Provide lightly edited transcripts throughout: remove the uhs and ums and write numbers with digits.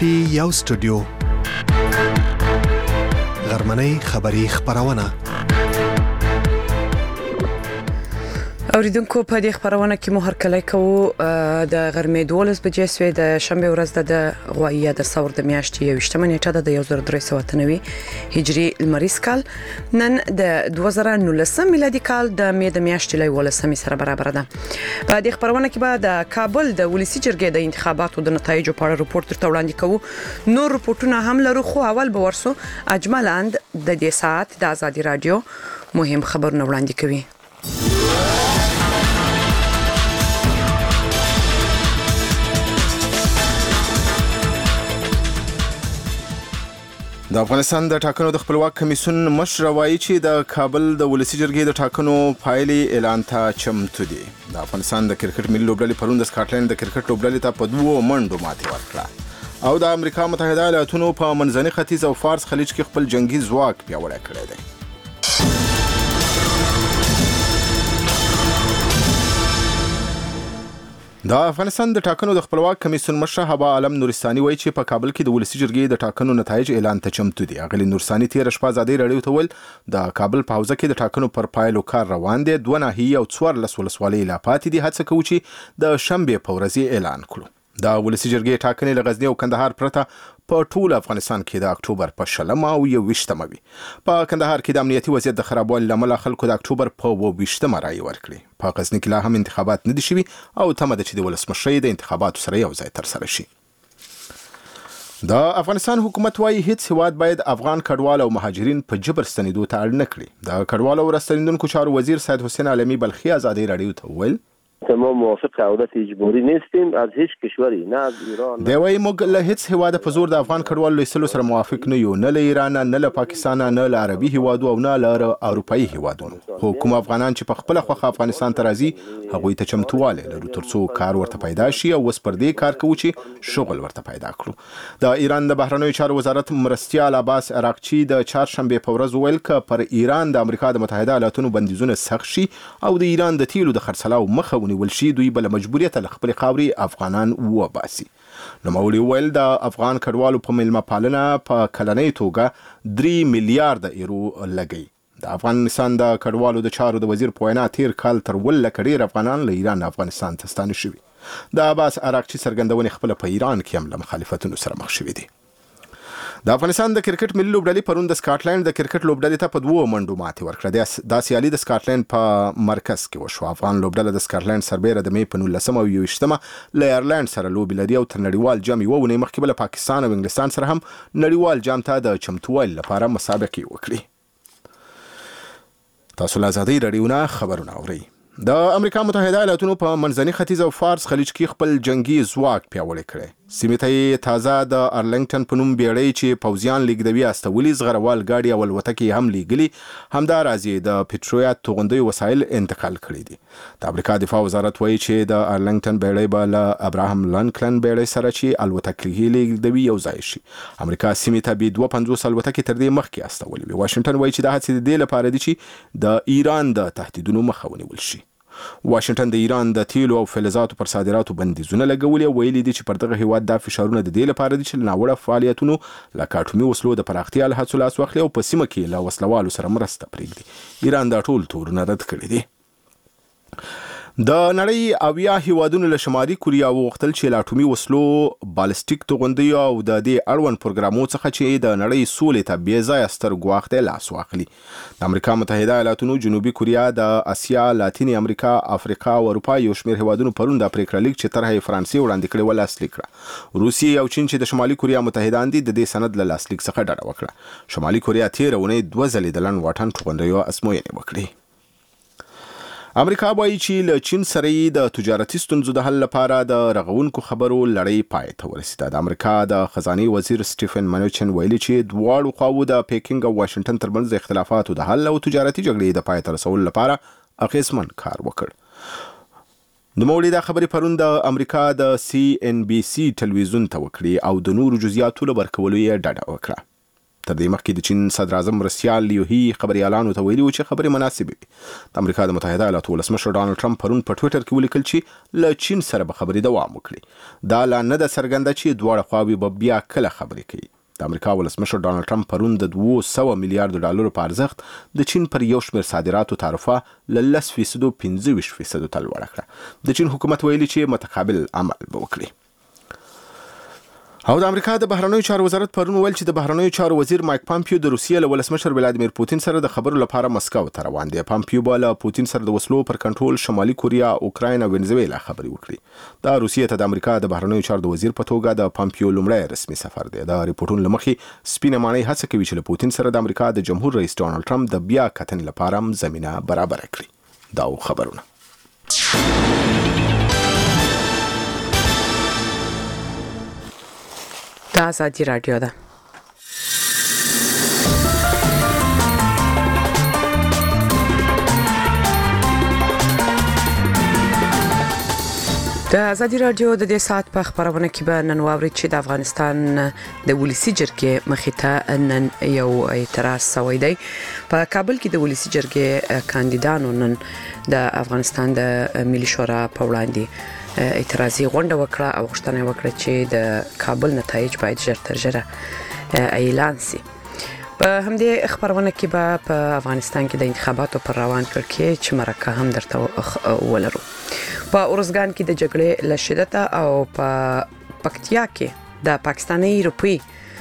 پی یو سټوډیو غرمنۍ خبری خبرونه اوریدونکو په دې خبرونه کې مو هر کله کوو د غرمې 12 بجې سوې د شنبه ورځ د غوایي د ثور د میاشتې 28 نیټه د 1399 هجری لمریز کال نن د 2019 میلادي کال د مې د میاشتې لې 18 سره برابر ده. په دې خبرونه کې به د کابل د ولسی جرګې د انتخاباتو د نتایجو په اړه راپور تر وړاندې کوو. نور راپورټونه هم لرو خو اول به ورسو اجمالاند د دې ساعت د ازادي رادیو مهم خبرونه وړاندې کوي. د افغانستان د ټاکنو د خپلواک کمیسیون مشر وایي چې د کابل د ولسی جرګې د ټاکنو پایلې اعلان ته چمتو دي. د افغانستان د کرکټ ملي لوبډلې پرون د سکاټلند د کرکټ لوبډلې ته په 2 منډو ماتې ورکړه او د امریکا متحده ایالاتونو په منځني ختیځ او فارس خلیج کې خپل جنگي ځواک پیاوړی کړی دی. د افغانستان د ټاکنو د خپلواک کمیسیون مشر حبا عالم نورستاني وایي چې په کابل کې د ولسی جرګې د ټاکنو نتایج اعلان ته چمتو دي. اغلی نورستاني تیر شپه ازادي رادیو ته ول د کابل په حوزه کې د ټاکنو پر پایلو کار روان دي. 2 ناحیې او 14 ولسوالۍ لا پاتې دي. هڅه کوي چې د شنبه په ورځ اعلان کړو. د ولسی جرګې ټاکنې له غزنی او کندهار پرته په ټول افغانستان کې د اکتوبر په 20 او 21 وي. په کندهار کې د امنیتي وضعیت د خرابوالي لامل خلکو د اکتوبر په 22 رایې ورکړي. په غزنی کې لا هم انتخابات نه دي شوي او تمه ده چې د ولسمشر د انتخاباتو سره یو ځای تر سره شي. د افغانستان حکومت وايي هیڅ هیواد باید افغان کډوال او مهاجرین په جبر ستنېدو ته اړ نه کړي. د کډوال او راستنیدونکو چارو وزیر سید حسین عالمی بلخی ازادي رادیو ته وویل ما موافق عودت اجباری نیستیم از هیچ کشوری نه از ایران دی وايي موږ له هیڅ هیواده په زور د افغان کډوالو لېږلو سره موافق نه یو، نه له ایران نه له پاکستان نه له عربي هیوادو او نه له اروپایي هیوادونو. خو کوم افغانان چې په خپل خوخه افغانستان ته راځي هغوی ته چمتواله لرو ترڅو کار ورته پیدا شي او وس پر دې کار کوي چې شغل ورته پیدا کړو. د ایران د بهرنیو چارو وزارت مرستیال عباس عراقچی د چهارشنبه په ورځ ویل ک پر ایران د امریکا د متحده ایالاتونو بندیزونه سخت شي او د ایران د تیلو د خرڅلاو مخه ونیول شي دوی بل مجبوریت له خپل خاوري افغانان وباسي. نو مولوی ویل د افغان کډوالو په ملما پالنه په کلنۍ توګه 3 میلیارډ یورو لګي. د افغانستان د کډوالو د چارو د وزیر په وینا تیر کال تر ول کډیر افغانان له ایران افغانستان ته ستانه شوي. د عباس عراقچی څرګندونې خپل په ایران کې هم له مخالفتونو سره مخ شوي دي. د افغانستان د کرکټ ملي لوبډلې پرون د سکاټلند د کرکټ لوبډلې ته په 2 منډو ماتې ورکړه. د سیالي د سکاټلند په مرکز کې وشو. افغان لوبډله د سکاټلند سربېره د مې په 19 او 21 له ایرلند سره لوبې لري او تر نړیوال جام یو ونې مخکې بل پاکستان او انګلستان سره هم نړیوال جام ته د چمتووالي لپاره مسابقې وکړي. تاسو له ازادي رادیو نه خبرونه اورئ. د امریکا متحده ایالاتونو په منځني ختیځ او فارس خلیج کې خپل جنگي ځواک پیاوړی کړی. سیمې ته تازه د ارلنګټن په نوم بیړۍ چې پوځیان لیږدوي استولي زغروال ګاډي او الوتکې هم لیږلي همداراز د پټرویات توغندیو وسایل انتقال کړي دي. د امریکا دفاع وزارت وایي چې د ارلنګټن بیړۍ به له ابراهام لینکلن بیړۍ سره چې الوتکې لیږدوي یو ځای شي. امریکا سیمې ته به 250 الوتکې تر دې مخکې استولي وي. واشنگټن وایي چې د هڅې د دې لپاره دي چې د ایران د تهدیدونو مخه ونیول شي. واشنگټن د ایران د تیلو او فلزاتو پر صادراتو بندیزونه لګولي او ویلي دي چې پر دغه هیواد د فشارونه د دې لپاره دي چې ناوړه فعالیتونو لکه اټومي وسلو د پراختیا له هڅو لاس واخلي او په سیمه کې له وسلوالو سره مرسته پرېږدي. ایران دا ټول تورونه رد کړي دي. د نړۍ 80 هیوادونو له شمالي کوریا وغوښتل چې له اټومي وسلو بالستیک توغندیو او د دې اړوند پروګرامونو څخه چې د نړۍ سولې ته بې ځایه ستر ګواښ دی لاس واخلي. د امریکا متحده ایالاتونو، جنوبي کوریا، د اسیا، لاتینې امریکا، افریقا او اروپا یو شمېر هیوادونو پرون د پریکړه لیک چې طرحه فرانسې وړاندې کړې و لاسلیک کړه. روسیې او چین چې د شمالي کوریا متحدان دي د دې سند له لاسلیک څخه ډډه وکړه. شمالي کوریا تېره اونۍ 2 ځلې د لنډ واټن توغندیو ازموینې وکړې. امریکا وایي چې له چین سره د تجارتي ستونزو د حل لپاره د رغونکو خبرو لړۍ پای ته ورسېده. د امریکا د خزانه وزیر سټیفن منوچن ویلي چې دواړو خواوو د پیکینګ او واشنگټن ترمنځ د اختلافاتو د حل او تجارتي جګړې د پای ته رسولو لپاره اغیزمن کار وکړ. نوموړي دا خبرې پرون د امریکا د CNBC ټلویزیون ته وکړې او د نورو جزئیاتو له ورکولو یې ډډه وکړه. تر دې مخکې د چین صدر اعظم رسیال لیوهی خبريالانو ته ویلي و چې خبرې مناسبې وي. د امریکا د متحده ایالاتو ولسمشر ډانلډ ټرمپ پرون په ټوئیټر کې ولیکل چې له چین سره به خبرې دوام وکړي. دا لا نه ده څرګنده چې دواړه خواوې به بیا کله خبرې کوي. د امریکا ولسمشر ډانلډ ټرمپ پرون د 200 میلیارډ ډالرو په ارزښت د چین پر یو شمېر صادراتو تعرفه له 10% 15% ته لوړه کړه. د چین حکومت ویلي چې متقابل عمل به وکړي. او د امریکا د بهرنیو چارو وزارت پرون ویل چې د بهرنیو چارو وزیر مایک پامپیو د روسیې له ولسمشر ولادیمیر پوتین سره د خبرو لپاره مسکو ته روان دی. پامپیو به له پوتین سره د وسلو پر کنټرول شمالي کوریا، اوکراین او ونزویلا خبرې وکړي. دا روسیې ته د امریکا د بهرنیو چارو د وزیر په توګه د پامپیو لومړی رسمي سفر دی. دا ریپورتونه لمخې سپینه ماڼۍ هڅه کوي چې له پوتین سره د امریکا د جمهور رئیس ډانلډ ټرمپ د بیا کتنې لپاره زمينه برابر کړي. دا خبرونه دا آزادی رادیو ده. د آزادی رادیو د دې ساعت په خبرونه کې به نن واوري چې د افغانستان د ولسی جرګې مخې ته نن یو اعتراض شوی دی. په کابل کې د ولسی جرګې کاندیدانو نن د افغانستان د ملي شورا په وړاندې اعتراضي غونډه وکړه او غوښتنه وکړه چې د کابل نتایج باید ژر تر ژره اعلان شي. په همدې خبرونه کې به په افغانستان کې د انتخاباتو پر روان کړکېچ چې مرکه هم درته ولرو. په اورزګان کې د جګړې له شدت او په پکتیا کې د پاکستاني روپی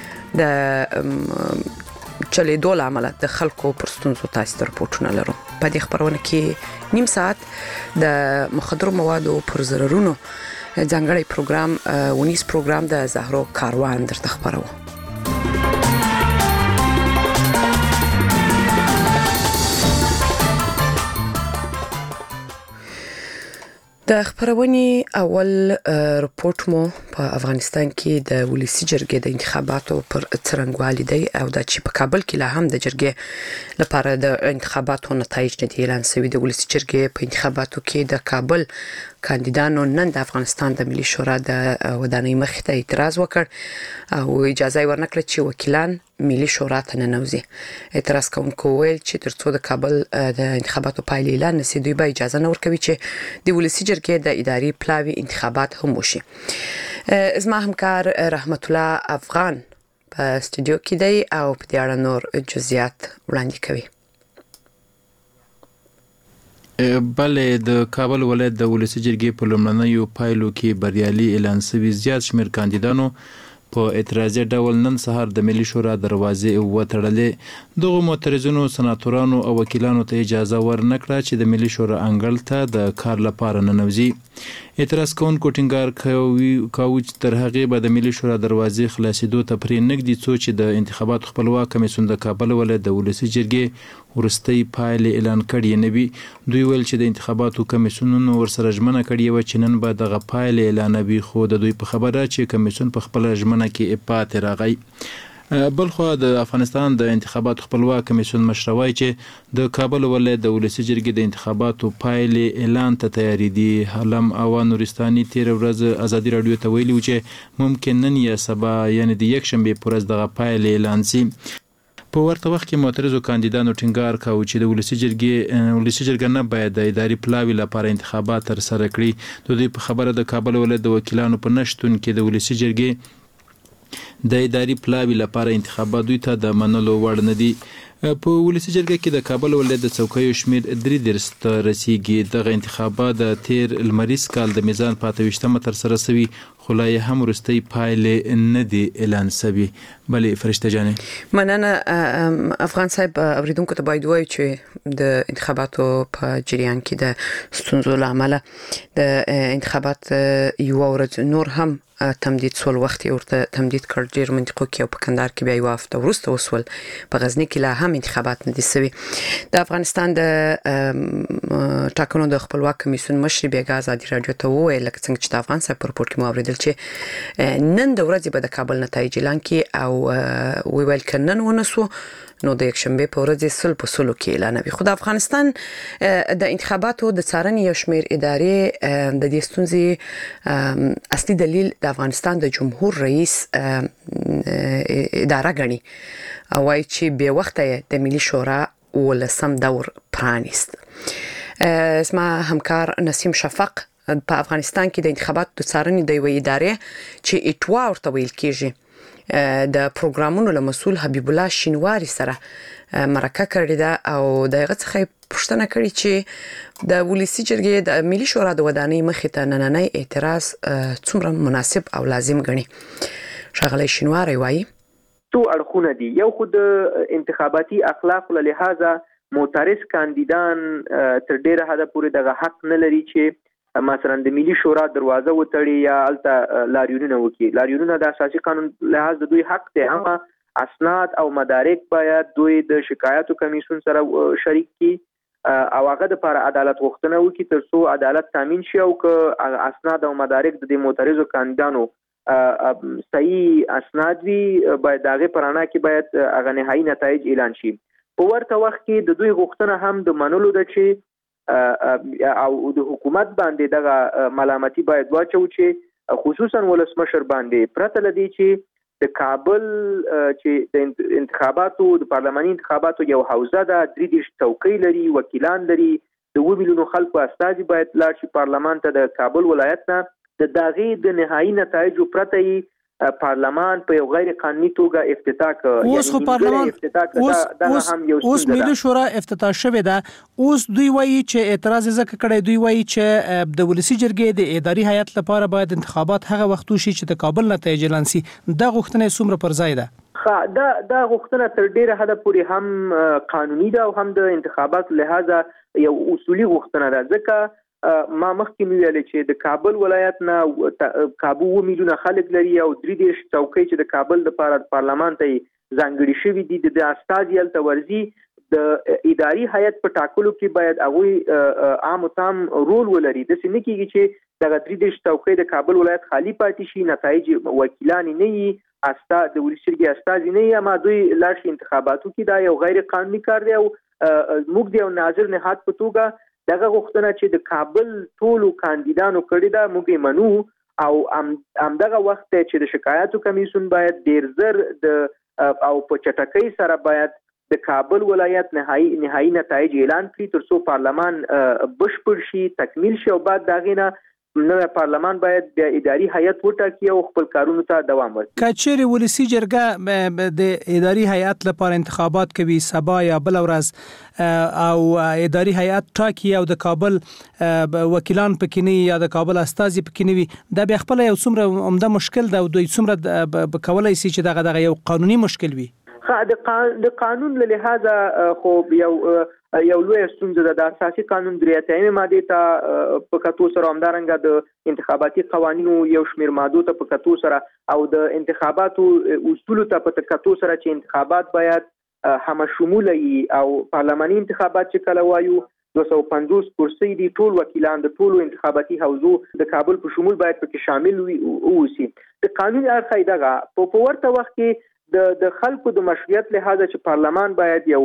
د چلیدو لامل د خلکو پر ستونزو تاسو ته راپورټونه لرو. په دې خبرونه کې نیم ساعت د مخدرو موادو پر ضررونو ځانګړی پروګرام ونیس پروګرام د زهرو کاروان درته خبرو. د خبرونې اول رپورت مو په افغانستان کې د ولسی جرګې د انتخاباتو پر څرنګوالي دی او د چې په کابل کې لا هم د جرګې لپاره د انتخاباتو نتایج نه دي اعلان شوي. د ولسی جرګې په انتخاباتو کې د کابل کاندیدانو نن د افغانستان د ملي شورا د ودانۍ مخې ته اعتراض وکړ او اجازه ورنکړه چې وکیلان ملي شورا ته ننوځي. اعتراض کوونکو ویل چې ترڅو د کابل د انتخاباتو پایلې اعلان نشي دوی به اجازه نه ورکوي چې د ولسی جرګې د اداري پلاوي انتخابات هم وشي. زما همکار رحمت الله افغان په استودیو کې دی او په دې اړه نور جزئیات وړاندې کوي. بلې د کابل ولایت د ولسی جرګې په لومړنیو پایلو کې بریالي اعلان شوي زیات شمېر کاندیدانو په اعتراضي ډول نن سهار د ملي شورا دروازې وتړلې. دغه معترضینو سناتورانو او وکیلانو ته اجازه ورنکړه چې د ملي شورا انګړ ته د کار لپاره ننوځي. اعتراض کوونکو ټینګار کاوه چې تر هغې به د ملي شورا دروازې خلاصېدو ته پرې نږدې څو چې د انتخاباتو خپلواک کمیسیون د کابل ولایت د ولسی جرګې وروستۍ پایلې اعلان کړې نه وي. دوی ویل چې د انتخاباتو کمیسیونونو ورسره ژمنه کړې وه چې نن به دغه پایلې اعلانوي، خو د دوی په خبره چې کمیسیون په خپله ژمنه کې پاتې راغی. بلخوا د افغانستان د انتخاباتو خپلواک کمیسیون مشر وایي چې د کابل ولایت د ولسی جرګې د انتخاباتو پایلې اعلان ته تیاری دي. حلم اوا نورستاني تیر ورځ ازادي رادیو ته ویلي و چې ممکن نن یا سبا یعنی د یکشنبې په ورځ دغه پایلې اعلان شي. په ورته وخت کې معترضو کاندیدانو ټینګار کاوه چې د ولسی جرګه نه باید د اداري پلاوي لپاره انتخابات ترسره کړي. د دوی په خبره د کابل ولایت د وکیلانو په نشتون کې د ولسی جرګې د اداري پلاوي لپاره انتخابات دوی ته د منلو وړ نه دي. په ولسی جرګه کې د کابل ولایت د څوکیو شمېر 33 ته رسیږي. دغه انتخابات د تیر لمریز کال د میزان په 28مه ترسره شوي، خو لا یې هم وروستۍ پایلې نه دي اعلان شوي. بلې فرشته جانې مننه افغان صاحب. اوریدونکو ته باید ووایو چې د انتخاباتو په جریان کې د ستونزو له امله د انتخابات یو ورځ نور هم تمدید سول، وخت ورته تمدید کړ ډیر منطقو کې او په کندهار کې بیا یو هفته وروسته وسول. په غزنی کې لا هم انتخابات نه دي شوي. د افغانستان د ټاکنو د خپلواک کمیسیون مشر بیګا ازادي رادیو ته وویل لکه څنګه چې د افغان صاحب په رپورټ کې مو اوریدل چې نن د ورځې به د کابل نتایج اعلان کړي او ویل که نن ونسو نو د یکشنبې په ورځ سل په سلو کې اعلانوي. خو د افغانستان د انتخاباتو د څارنې یو شمېر ادارې د دې ستونزې اصلي دلیل د افغانستان د جمهور رئیس اداره ګڼي او وايي چې به وخته د ملي شورا ولسم دور پرانیست. اسمه همکار نسیم شفق په افغانستان کې د انتخاباتو د څارنې د یوې ادارې چې ایټوا ورته ویل کېږي د پروګرامونو له مسؤل حبیب الله شینواری سره مرکه کړې ده او دغه څخه پوښتنه کړې چې د ولسی جرګې د ملي شورا د ودانۍ مخې ته نننۍ اعتراض څومره مناسب او لازم ګڼي. ښاغلی شینواری وایي تو اړخونه دي. یو خود انتخاباتي اخلاق له لحاظه معترض کاندیدان تر ډیره حده پورې دغه حق نه لري چې مثلا د ملي شورا دروازه وتړي یا الته لاریونونه وکړي. لاریونونه د اساسي قانون لحاظ د دوی حق دی، اما اسناد او مدارک باید دوی د شکایتو کمیسیون سره شریک کړي او هغه د لپاره عدالت غوښتنه وکړي ترڅو عدالت تامین شي او که اسناد او مدارک د معترضو کاندیدانو صحیح اسناد وي باید دغه پرانا کې باید هغه نهایی نتایج اعلان شي. په ورته وخت کې د دوی غوښتنه هم د منلو ده چې او د حکومت باندې دغه ملامتي باید واچو چې خصوصا ولسمشر باندې پرته لدی چې د کابل چې د انتخاباتو د پارلماني انتخاباتو یو حوزه ده، 3 چوکۍ لري، وکیلان لري، د 2 میلیونو خلکو استازي باید لاړ شي پارلمان ته د کابل ولایت نه. د داغي د نهایی نتایج پرته پارلمان په یو غیر قانوني توګه افتتاح کړ. اوس خو پارلمان اوس ملي شورا افتتاح شوه ده. اوس دوی وایي چې اعتراض زکه کړي، دوی وایي چې د ولسی جرګې د اداري هیئت لپاره باید انتخابات هغه وخت وشي چې د کابل نتایج اعلان شي. دا غوښتنه څومره پر ځای ده؟ دا غوښتنه تر ډیره حده پورې هم قانوني ده او هم د انتخابات لحاظه یو اصولي غوښتنه ده. ځکه ما مخکې ویل چې د کابل ولایت نه کابو 2 میلیونه خلک لري او 3 چوکۍ چې د کابل د پارلمان ته ځانګړي شوی دي د استازي التورزي د اداري هیئت په ټاکلو کې باید هغه عام او تام رول ولري. د سینې کېږي چې دغه 3 چوکۍ د کابل ولایت خالی پاتې شي، نتایج وکیلان نه وي، د ولسمشر استازي نه وي، اما دوی لاش انتخاباتو کې دا یو غیر قانوني کار دی او موږ د ناظر نهاد په توګه دغه غوښتنه چې د کابل ټولو کاندیدانو کړي دا موږ منو او همدغه وخت چې د شکایتو کمیسیون باید ډیر زر د او په چټکۍ سره باید د کابل ولایت نهایی نتایج اعلان کړي ترڅو پارلمان بشپړ شي، تکمیل شي او بعد داغه نه نو پارلمان باید د اداري هیئت وټاکي او خپل کارونو ته دوام ورکړي. کچېرې ولسی جرګه د اداري هیئت لپاره انتخابات کوي سبا یا بل ورځ او اداري هیئت ټاکي او د کابل وکیلان پکې یا د کابل استازي پکې وي، دا بیا خپل یو څومره عمده مشکل ده او دوی څومره کولای شي چې دغه یو قانوني مشکل وي. د قانون له لحاظه خو یو لوی ستونزه ده. د اساسي قانون 3 ماده ته په کتو سره همدارنګه د انتخاباتي قوانینو یو شمېر مادو ته په کتو سره او د انتخاباتو اصول ته په کتو سره چې انتخابات باید هم شمول وي او پارلماني انتخابات چې کله وایو 250 کرسي دي، ټول وکیلان د ټولو انتخاباتي حوزو د کابل په شمول باید پکې شامل وي. د قانون اړخ دغه په ورته وخت کې د خلکو د مشروعیت لحاظه چې پارلمان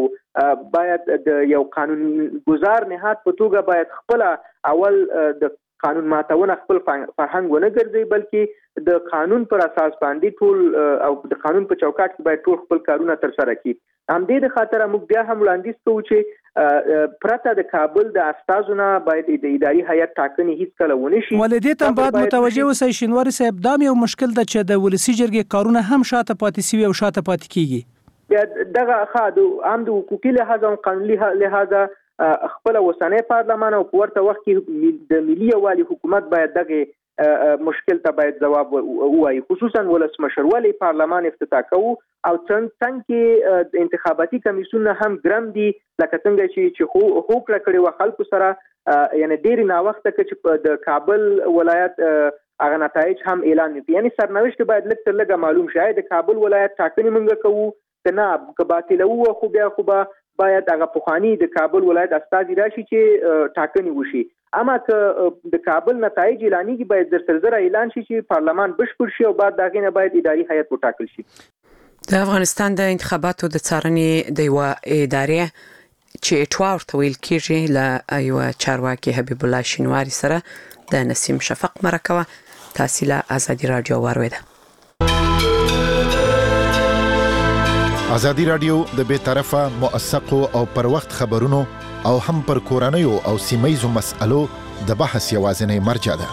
باید د یو قانون گزار نهاد په توګه باید خپل اول د قانون ماتونه خپل فرهنګ ونه ګرځي، بلکې د قانون پر اساس باندې ټول او د قانون په چوکاټ کې باید ټول خپل کارونه تر سره کړي. همدې د خاطر موږ بیا هم وړاندیز کوو چې پرته د کابل د استازونه باید د اداري هیئت ټاکنې هیڅ کله ونه شي. ولې ته باید متوجه اوسئ شینواری صاحب، دا یو مشکل ده چې د ولسی جرګې کارونه هم شاته پاتې سوي او شاته پاتې کیږي. دغه خاطر هم د حقوقي لحاظ او قانوني لحاظ خپل وسنۍ پارلمان او په ورته وخت کې د ملي یوالي حکومت باید دغه مشکل ته باید جواب ووایي، خصوصا ولسمشر ولی پارلمان افتتاح کوو او څنګه کې انتخاباتي کمیسیون هم ګرم دي لکه څنګه چې هوکړه کړې و خلکو سره، یعنی ډیر نا وخت کې د کابل ولایت هغه نتایج هم اعلان نشي. یعنی سرنوشت باید لږ تر لږه معلوم شي. د کابل ولایت ټاکنې موږ کوو کنه که باطل وو خو بیا خو باید هغه پوخانی د کابل ولایت استازي راشي چې ټاکنې وشي، اما که د کابل نتایج اعلانېږي باید زر اعلان شي چې پارلمان بشپړ شي او بعد دغه نه باید اداري هیئت وټاکل شي. د افغانستان د انتخاباتو د څارنې د یو ادارې چې ایټوا ورته ویل کېږي له یو چارواکي حبیب الله شینواری سره د نسیم شفق مرکه تحصیل ازادي رادیو وارویده. ازادي رادیو د بیطرفه موثقو او پر وخت خبرونو او هم پر کورنیو او سیمایزو مسألو د بحث یوازینی مرجع ده.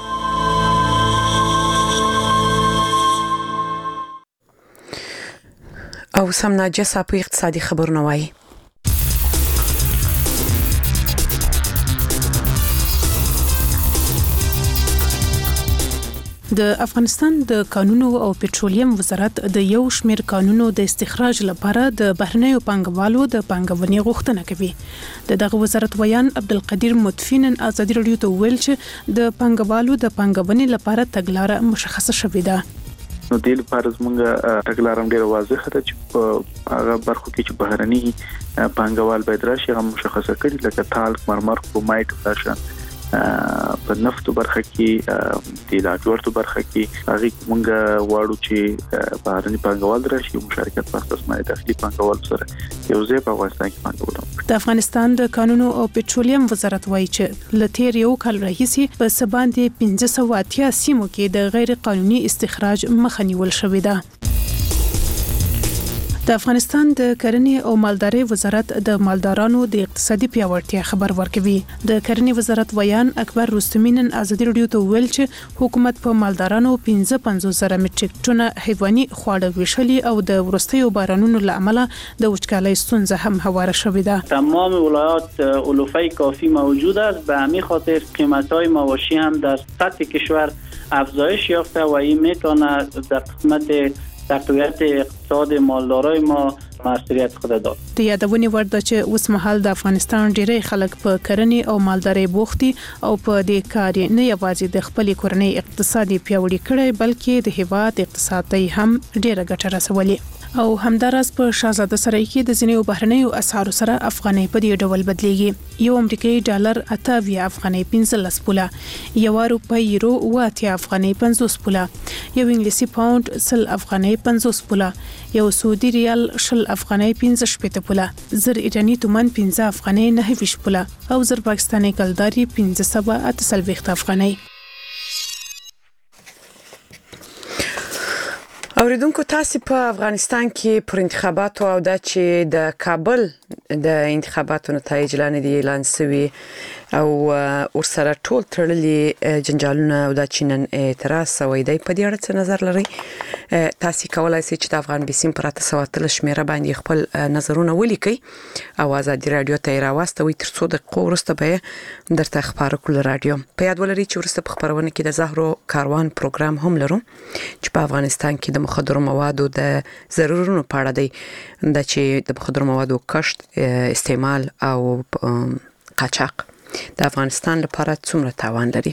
او سمنا جسا په اقتصادي خبرونه وایي. د افغانستان د قانونو او پټرولیم وزارت د یو شمېر قانونو د استخراج لپاره د بهرنیو پانګوالو د پانګونې غوښتنه کوي. دغه وزارت ویان عبدالقدیر مطفین ازادي رادیو ته ویل چې د پانګوالو د پانګونې لپاره تګلارې مشخصه شوې ده. نو د لپاره زموږ تګلارې ډېر واضحه ده چې هغه برخو کې چې بهرني پانګوال باید راشي هغه مشخصه کړي لکه تالک، مرمر، کرومایټ فاشن په نفتو برخه کې د لاجوردو برخه کې هغه موږ واړو چې بهرني پانګوال راشي مشارکت په اساس باندې داخلي پانګوال سره یو ځای په افغانستان کې پانګوال. د افغانستان د قانونو او پټرولیم وزارت وایي چې لتیر یو کال راهیسي په سباندې 1580 سیمو کې د غیر قانوني استخراج مخه نیول شوې ده. د افغانستان د کرنې او مالدارۍ وزارت د مالدارانو د اقتصادي پیاوړتیا خبر ورکوي. د کرنې وزارت ویان اکبر رستمینن ازادي رادیو ته ویل چې حکومت په مالدارانو 55,000 میټریک ټنه حیواني خواړه ویشلي او د ورستیو بارانونو له امله د وچکالۍ ستونزه هم هواره شوې ده. تمام ولایات علوفه کافی موجود است، به همین خاطر قیمت‌های مواشی هم در سطح کشور افزایش یافته و این میتونه در قسمت تقویت اقتصاد مالدارای ما مسئولیت خود داد. د یادونې وړ ده چې اوس مهال د افغانستان ډېری خلک په کرنې او مالدارۍ بوخت دي او په دې کار نه یوازې د خپل کورنۍ اقتصادي پیاوړي کړي بلکې د هیواد اقتصاد ته هم ډېره ګټه رسولې. او همدارس په شاهزاده سرای کې د ځینې بهرنیو اسعارو سره افغانۍ په دې ډول بدلیږي. یو امریکایي ډالر 28 افغانۍ 15 پوله، یو روپۍ یورو 8 افغانۍ 50 پوله، یو انګلیسي پاوند 100 افغانۍ 50 پوله، یو سعودي ریال 20 افغانۍ 15 پوله، زر ایرانی تومان 15 افغانۍ 9 پوله او زر پاکستاني کلداري 15 افغانۍ. اوریدونکو تاسو په افغانستان کې پر انتخاباتو او د چې د کابل د انتخاباتو نتایج لاندې اعلان شوي او ورسره ټول تړلي جنجالونه او د چینن اعتراض شوی دی. په دې اړه څه نظر لري؟ تاسو کولای شئ چې د افغان بیسیم پر 800 شمیره باندې خپل نظرونه ولیکئ او ازادي رادیو ته راوستوي تر څو دقیقې وروسته به درته خبرو کول رادیو. په یاد ولرئ چې وروسته په خبرونه کې د زهرو کاروان پروګرام هم لرو چې په افغانستان کې د مخدر موادو د ضررونو په اړه دی د چې د مخدر موادو کشت، استعمال او قاچاق د افغانستان لپاره څومره تاوان لري.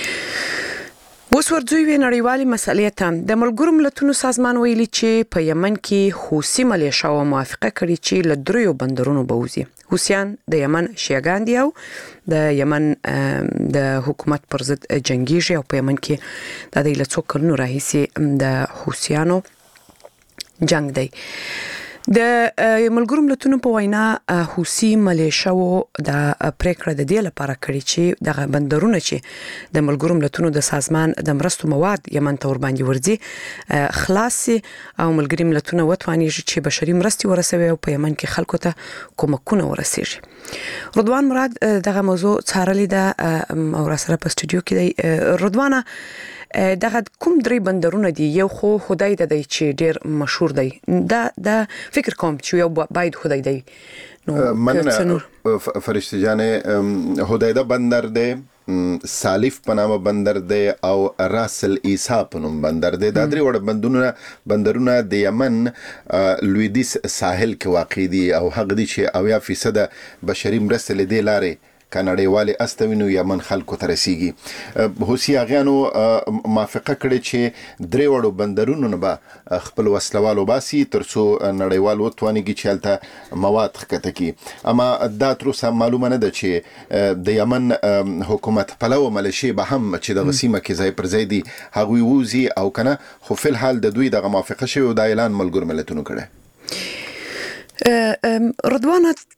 اوس ورځوي نړیوالې مسلې ته د ملګرو ملتونو سازمان ویلي چې په یمن کې حوثي ملیشیا موافقه کړې چې له 3 بندرونو بوزي. حوثیان د یمن شیعاګان دي او د یمن د حکومت پر ضد جنگیږي او په یمن کې د دې له څو کلونو راهیسي د حوثیانو جنگ دی. د ملګرو ملتونو په وینا حوثي ملیشیاو د پریکړه د دې لپاره کړې چې د بندرونو چې د ملګرو ملتونو د سازمان د مرستو مواد یمن ته ور باندې ورځي خلاص او ملګري ملتونه وتواني چې بشري مرستي ورسوي او په یمن کې خلکو ته کومکونه ورسیږي. رضوان مراد دغه موضوع څارلې ده او سره په استودیو کې دی. رضوان دغه کوم 3 بندرونه دي؟ یو خو خدای د دې چې ډیر مشهور دی، دا فکر کوم چې یو باید خدای دی. نو مننه فرشته جانې. هدایده بندر دی، سالف په نامه بندر دی او راس العیسی په نوم بندر دی. دا 3 وړ بندرونه د یمن لویدیس ساحل کې واقع دي او حق دي چې 80% بشري مرستې لدې لارې کاناډایوالي استوینو یمن خلکو ته رسیږي. حوثي اغیانو موافقه کړې چې 3 وړو بندرونو نه به خپل وسلوالو باسي ترڅو نړیوال وتوانيږي چې هلته مواد ښکته کړي. اما دا تر اوسه معلومه نه ده چې د یمن حکومت پلو ملیشي به هم چې د غسیمه کې ځای پر ځای دي هغوی ووزي او کنه، خو فل حال د دوی دغه موافقه شوی او د اعلان ملګرو ملتونو کړي. رضوان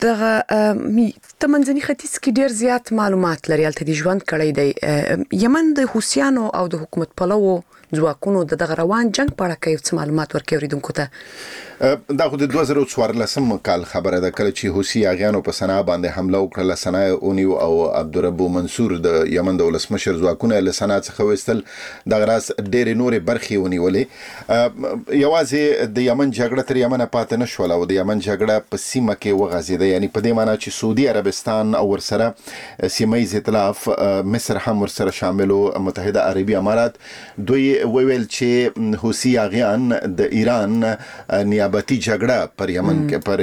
دغه تمنځني ختیځ کې ډیر زیات معلومات لري الته د ژوند کړی دی یمن د حوثیانو او د حکومت پلوو ځواکونو د دغه روان جنگ په اړه کوي څه معلومات ورکوي اوریدونکو ته دا خو د 2014 کال خبره ده کله چې حوثي اغیانو په صنعا باندې حمله وکړه صنعا اونیو او عبدالرب منصور د یمن د ولسمشر ځواکونه له صنعا څخه وستل د غراس ډېر نورې برخې ونیولې یوازې د یمن جګړه تر یمن پاتې نشول او د یمن جګړه په سیمه کې وغځیده یعنی په دې معنی چې سعودي عربستان او ورسره سیمایي ائتلاف مصر هم ورسره شامل او متحده عربي امارات دوی ویل چې حوثي اغیان د ایران نیابتي جګړه پر یمن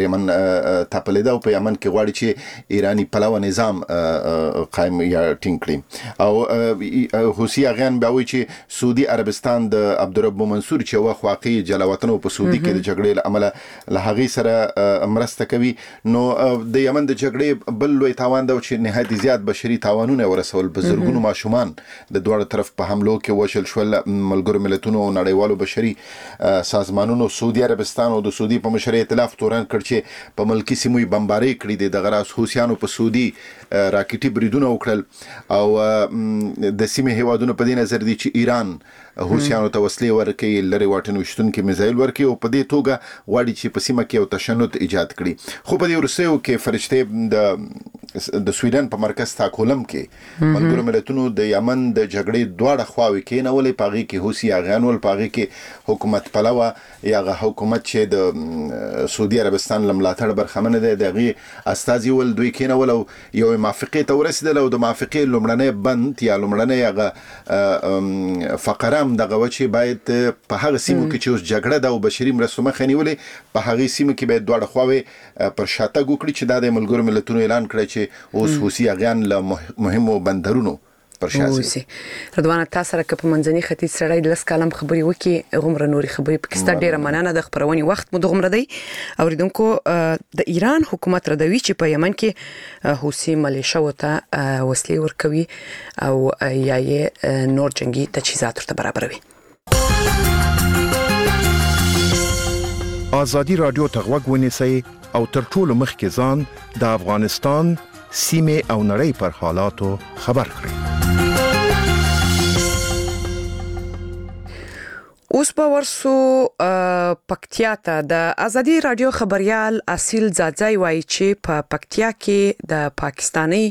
تپلیده او په یمن کې غواړي چې ایرانی پلوه نظام قائم یا ټینګ کړي او حوثي اغیان بیا وایي چې سعودي عربستان د عبدالرب منصور چې وخت واقعي جلاوطن په سعودي کې د جګړې عمله له هغه سره مرسته کوي نو د یمن د جګړې بل لوی تاوان ده چې نهایت زیات بشري تاوانونه ورسول بزرګونو ماشومان د دوه طرف په حملو کې وشل شول ملګرو ملتونو او نړیوالو بشري سازمانونو سعودي عربستان او د سعودي په مشرۍ ائتلاف تورن کړ چې په ملکی سیمو بمباري کړې د غراس حوثیانو په سعودي راکټي بریدونه وکړل او د سیمې هیوادونو په دې نظر دي چې ایران حوثیانو ته وسلې ورکړي لري واټن وشتونکو میزایل ورکړي او په دې توګه غواړي چې په سیمه کې یو تشنج ایجاد کړي خو په دې ورسېو کې فرشته د سویډن په مرکز تاکولم کې ملګرو ملتونو د یمن د جګړې دواړه خواوې کې نه ولې پاغي کې حوثي اغیان ول پاغي کې حکومت پلوه یا حکومت چې د سعودي عربستان لملاتړ برخمنه ده دغه استازي ول دوی کې نه ول یو موافقه ته ورسېدل او د موافقه لومړنۍ بند یا لومړنۍ هغه فقره دغه وچی باید په هغه سیمو کې چې اوس جګړه ده او بشري مرستو مخه نیولې په هغه سیمو کې باید دواړه خواوې پر شاته وکړي چې دا د ملګرو ملتونو اعلان کړی چې اوس حوثي اغیان له مهمو بندرونو پر شاسي رضوان تاسو سره په منځني ختیځ سره د لس کالم خبري وکي غمره نوري خبري پاکستان ډیره مننه د خبرونې وخت مو غمره دی اوریدونکو د ایران حکومت ردوي چې په یمن کې حوثي ملیشه وته وسلې ورکوي او یا نور جنگي تجهیزات ورته برابروي آزادی رادیو تغوږ ونیسئ او تر ټولو مخکې ځان د افغانستان سیمه او نړۍ پر حالاتو خبر کړئ اوس په ورسو پکتیا ته د ازادي رادیو خبريال اصیل زادزای وایي چې په پکتیا کې د پاکستانی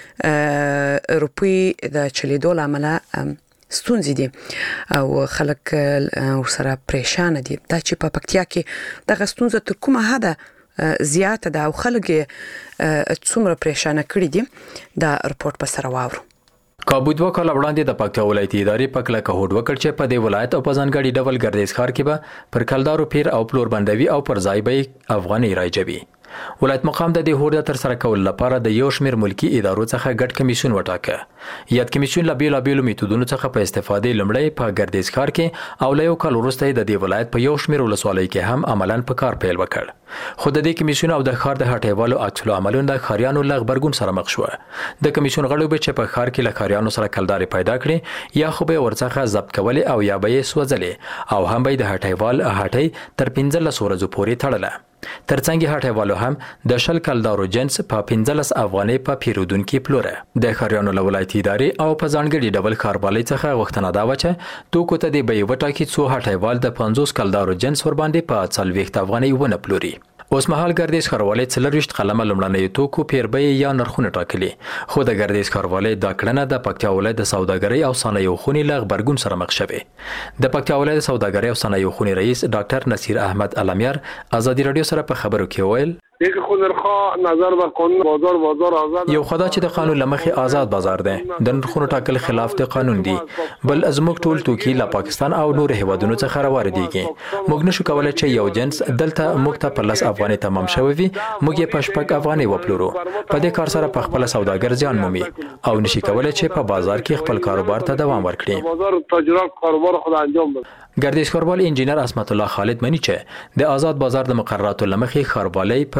روپی د چلیدو لامل ستونزې دي او خلک ورسره پریشان دي دا چې په پکتیا کې د غستونزه تر کومه حده زیاته ده او خلک څومره پریشان کړي دي دا رپورت په سره واورو کابو دوه کال وړاندې د پکتیا ولایتي ادارې په کلکه هوډ وکړ چې په دې ولایت او په ځانګړي ډول ګردیز ښار کې به پر کلدارو پیر او پلور بندوي او پر ځای به افغاني راجبي ولایت مقام د دې هوډ تر سره کول لپاره د یو شمېر ملکی ادارو څخه ګډ کمیسیون وټاکه یاد کمیسیون لا بیلابیلو میتودونو څخه په استفاده لمړی په ګردیز ښار کې او له یو کال وروسته د دې ولایت په یو شمېر ولسوالۍ کې هم عملاً په کار پیل وکړ خو د دې کمیسیون او د ښار د هټیوالو عکس العملونو د ښاریانو له غبرګون سره مخ شو د کمیسیون غړو به چې په ښار کې له ښاریانو سره کلداري پیدا کړي یا خو به ورڅخه ضبط کولې او یا به یې سوځلې او هم به د هټیوال هټۍ تر 15 ورځې پورې تړله ترڅنګ هټیوالو هم د شل کلدارو جنس په 15 افغاني په پیرودونکو پلوره د خریانو لولایتي ادارې او په ځانګړي ډول کاربالۍ څخه غوښتنه دا و چې توکو ته د بیې وټاکي څو هټیوال د 50 کلدارو جنس ور باندې په 40 افغاني ونه پلوري اوس مهال ګردیز ښاروالۍ 40 قلمه لمړنۍ توکو پیربې یا نرخونه ټاکلي خو د ګردیز ښاروالۍ دا کړنه د پکتیا ولایت د سوداګرۍ او صنایعو خونې له غبرګون سره مخ شوه د پکتیا ولایت د سوداګرۍ او صنایعو خونې رئیس ډاکټر نصیر احمد علمیار ازادي رادیو سره په خبرو کې ویل یک خودرخواه نظر به قانون بازار آزاد یو خدا چې د قانون لمخې آزاد بازار دی د نرخونو ټاکل خلاف د قانون دی بل زموږ ټول توکي له پاکستان او نور هیوادونو څخه راوړديږي موږ نشو کولای چې یو جنس دلته موږ ته په 10 افغاني تمام شوی وي موږ یې په 10 افغاني وپلورو په دې کار سره په خپل سوداګر ځان مومي او نشي کولای چې په بازار کې خپل کاروبار ته دوام ورکړي بازار تجارت کاروبار خود انجام بده ګردیز ښاروال انجینر اسمت الله خالد منی چې د آزاد بازار د مقرراتو لمخې ښاروالۍ په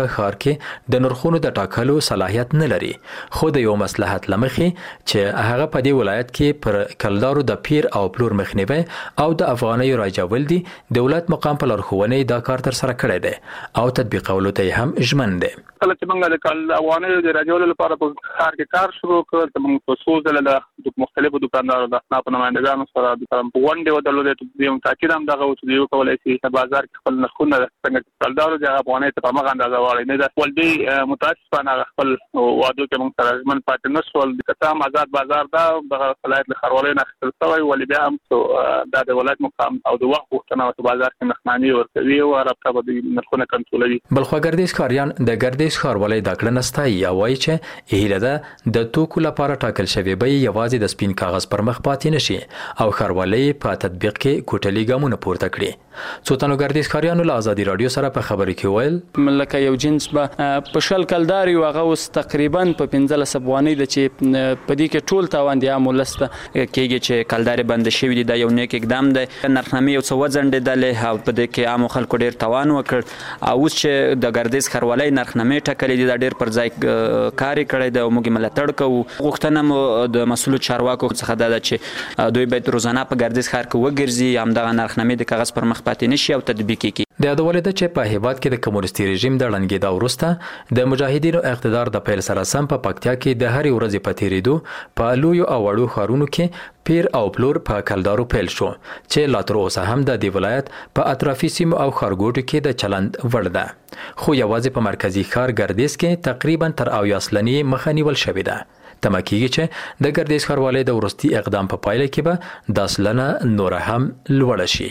په ښار کې د نرخونو د ټاکلو صلاحیت نه لري، خو د یو مصلحت لمخې چې هغه په دې ولایت کې پر کلدارو د پیر او پلور مخنیوي او د افغانیو راجول دي، دولت مقام په لارښوونې دا کار تر سره کړی دی او تطبیقولو ته هم ژمن دی. کله چې موږ د افغانیو د راجولو لپاره په ښار کې کار شروع کړ، چې موږ په څو ځله د مختلفو دکاندارو د اصنافو نمائندګانو سره د غونډې ودرلودې، یو تاکید هم دغه و چې یو کولای شي په بازار کې خپل نرخونه څنګه کلدارو د افغانۍ ته په مغه اندازه واړي نه ده. ولدي متاسفانه خپل وادو کې موږ سره ژمن پاتې نشول. د کتام آزاد بازار دا د ولایت له خرولې نه اخیستل شوی، ولې بیا هم د ولایت مقام او د وخت غوښتنه په بازار کې نرخنامې ورکوي او رابطه به د نرخونه کنټرولوي. بلخوا ګردیز ښاریان د ګردیز ښاروالۍ دا کړنه ستایي او وایي چې هیله ده د توکو لپاره ټاکل شوی بیې یوازې د سپین کاغذ پر مخ پاتې نشي او ښاروالۍ په تطبیق کې کوټلي ګامونه پورته کړي. څو تنو ګردیز ښاریانو له ازادي رادیو سره په خبرې کې ویل لکه یو جنس به په شل کلدار یو هغه اوس تقریبا په 15 افغانۍ د چې په دې کې ټول تاوان دی امولسته کېږي چې کلدارې بند شوی دی. دا یو نیک اقدام دی. نرخنامې یو څه وځنډېدلې او په دې کې عام خلکو ډیر تاوان وکړ او اوس چې د ګردیز ښاروالۍ نرخنامې ټاکلې دي دا ډیر پر ځای کار کړی دی او موږ ملاتړ کوو. غوښتنه مو د مسؤل چارواکو څخه ده چې دوی باید روزانه په ګردیز ښار کې وګرځي، همدغه نرخنامې د کاغذ پر مخ پاتې نشي او تطبیق کړي. د یادولې ده چې په هیواد کې د کمونیستي رژیم د ړنګېدا وروسته د مجاهدینو اقتدار د پیل سره سم په پکتیا کې د هرې ورځې په تیریدو په لویو او وړو ښارونو کې پیر او پلور په کلدارو پیل شو چې لا تر اوسه هم د دې ولایت په اطرافي سیمو او ښارګوټو کې د چلند وړ ده، خو یوازې په مرکزي ښار ګردیز کې تقریبا تر 80 سلنې مخه نیول شوې ده. تمه کېږي چې د ګردیز ښاروالۍ د وروستي اقدام په پایله کې به دا سلنه نوره هم لوړه شي.